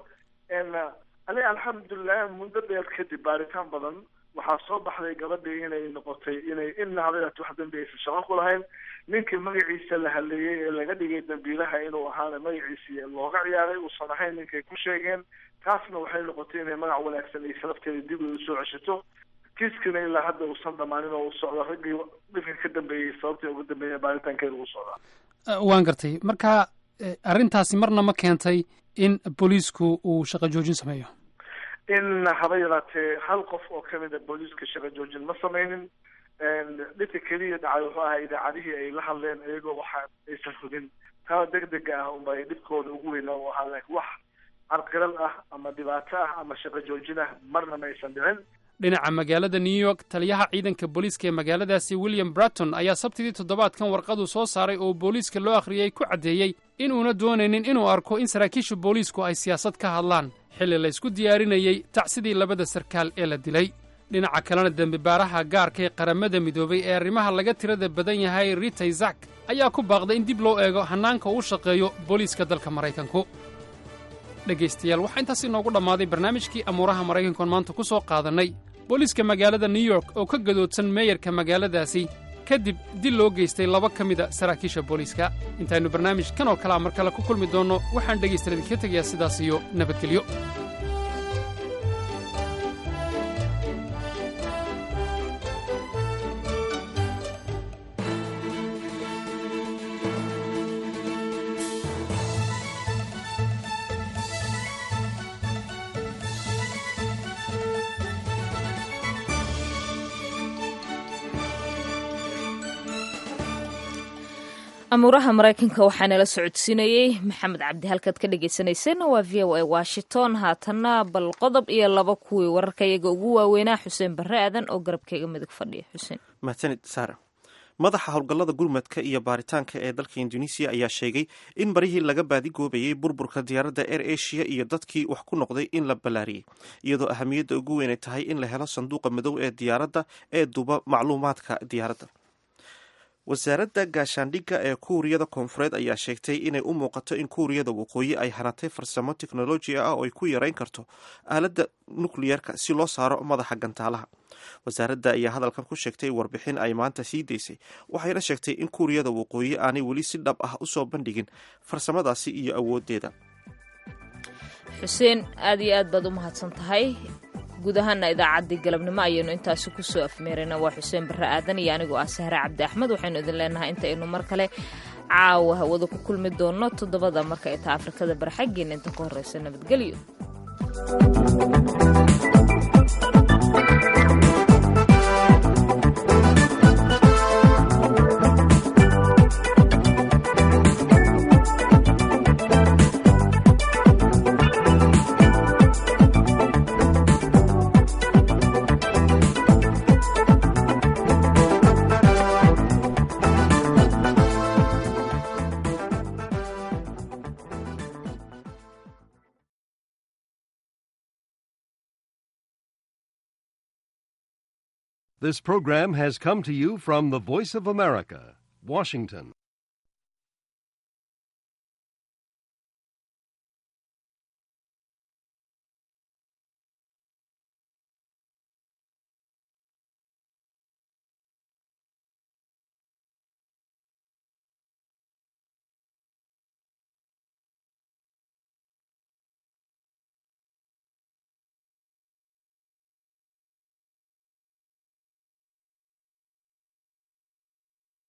aniga alxamdulilah muddo dheer kadib baaritaan badan waxaa soo baxday gabadhii inay noqotay inay inahadaat wax dambi aysan shaqo ku lahayn ninkii magaciisa la haleeyey ee laga dhigay dambiilaha inuu ahaana magaciisii looga ciyaaray uusan ahayn ninkay ku sheegeen taasna waxay noqotay inay magac wanaagsan iyo sharafteeda dib ay usoo ceshato kiiskana ilaa hadda uusan dhamaanin oo uu socdo raggii dhibka ka dambeeyey sababtii ugu dambeeya baaritaankeeda uu socdaa waan gartay marka arrintaasi marna ma keentay in booliisku uu shaqo joojin sameeyo in haba yaraatee hal qof oo kamid a booliiska shaqo joojin ma sameynin dhibka keliya dhacay wuxuu ahaa idaacadihii ay la hadleen iyagoo waxa aysan hubin taa degdega ah unba ay dhibkooda ugu weyna u ahaa laakiin wax carqalad ah ama dhibaato ah ama shaqo joojin ah marna ma aysan dhicin dhinaca magaalada new york taliyaha ciidanka booliiska ee magaaladaasi william bratton ayaa sabtidii toddobaadkan warqadu soo saaray oo booliiska loo akhriyey ku caddeeyey inuuna doonaynin inuu arko in saraakiisha booliisku ay siyaasad ka hadlaan xilli la isku diyaarinayey tacsidii labada sarkaal ee la dilay dhinaca kalena dembibaaraha gaarka ee qaramada midoobay ee arrimaha laga tirada badan yahay rita izak ayaa ku baaqday in dib loo eego hannaanka uu shaqeeyo booliiska dalka maraykanku dhegaystayaal waxaa intaas inoogu dhammaaday barnaamijkii amuuraha maraykankoon maanta ku soo qaadannay booliiska magaalada new york oo ka gadoodsan meeyarka magaaladaasi kadib dil loo geystay laba ka mida saraakiisha booliiska intaynu barnaamij kan oo kalea mar kale ku kulmi doonno waxaan dhegaystayaal idinka tegayaa sidaas iyo nabadgelyo amuuraha maraykanka waxaa nala socodsiinayey maxamed cabdi halkaad ka dhegaysanayseena waa v o a washington haatanna bal qodob iyo laba kuwii wararka iyaga ugu waaweynaa xuseen barre aadan oo garabkeyga midig fadhiya xuseen mahadsanid saara madaxa howlgallada gurmadka iyo baaritaanka ee dalka indonesiya ayaa sheegay in barihii laga baadigoobayey burburka diyaaradda air asia iyo dadkii wax ku noqday in la ballaariyey iyadoo ahamiyadda ugu weynay tahay in la helo sanduuqa madow ee diyaaradda ee duba macluumaadka diyaaradda wasaaradda gaashaandhigga ee kuuriyada koonfureed ayaa sheegtay inay u muuqato in kuuriyada waqooyi ay hanatay farsamo teknoloji ah oo ay ku yareyn karto aaladda nukliyeerka si loo saaro madaxa gantaalaha wasaaradda ayaa hadalkan ku sheegtay warbixin ay maanta sii daysay waxayna sheegtay in kuuriyada waqooyi aanay weli si dhab ah usoo bandhigin farsamadaasi iyo awooddeeda xuseen aad iyo aad baad u mahadsan tahay guud ahaana idaacaddii galabnimo ayaynu intaasi ku soo afmeerayna waa xuseen barre aadan iyo anigoo ah sahre cabdi axmed waxaynu idin leenahay intaynu mar kale caawa hawada ku kulmi doonno toddobada marka ay taha afrikada barxaggeena inta ka horreysa nabadgelyo This program has come to you from the Voice of America, Washington.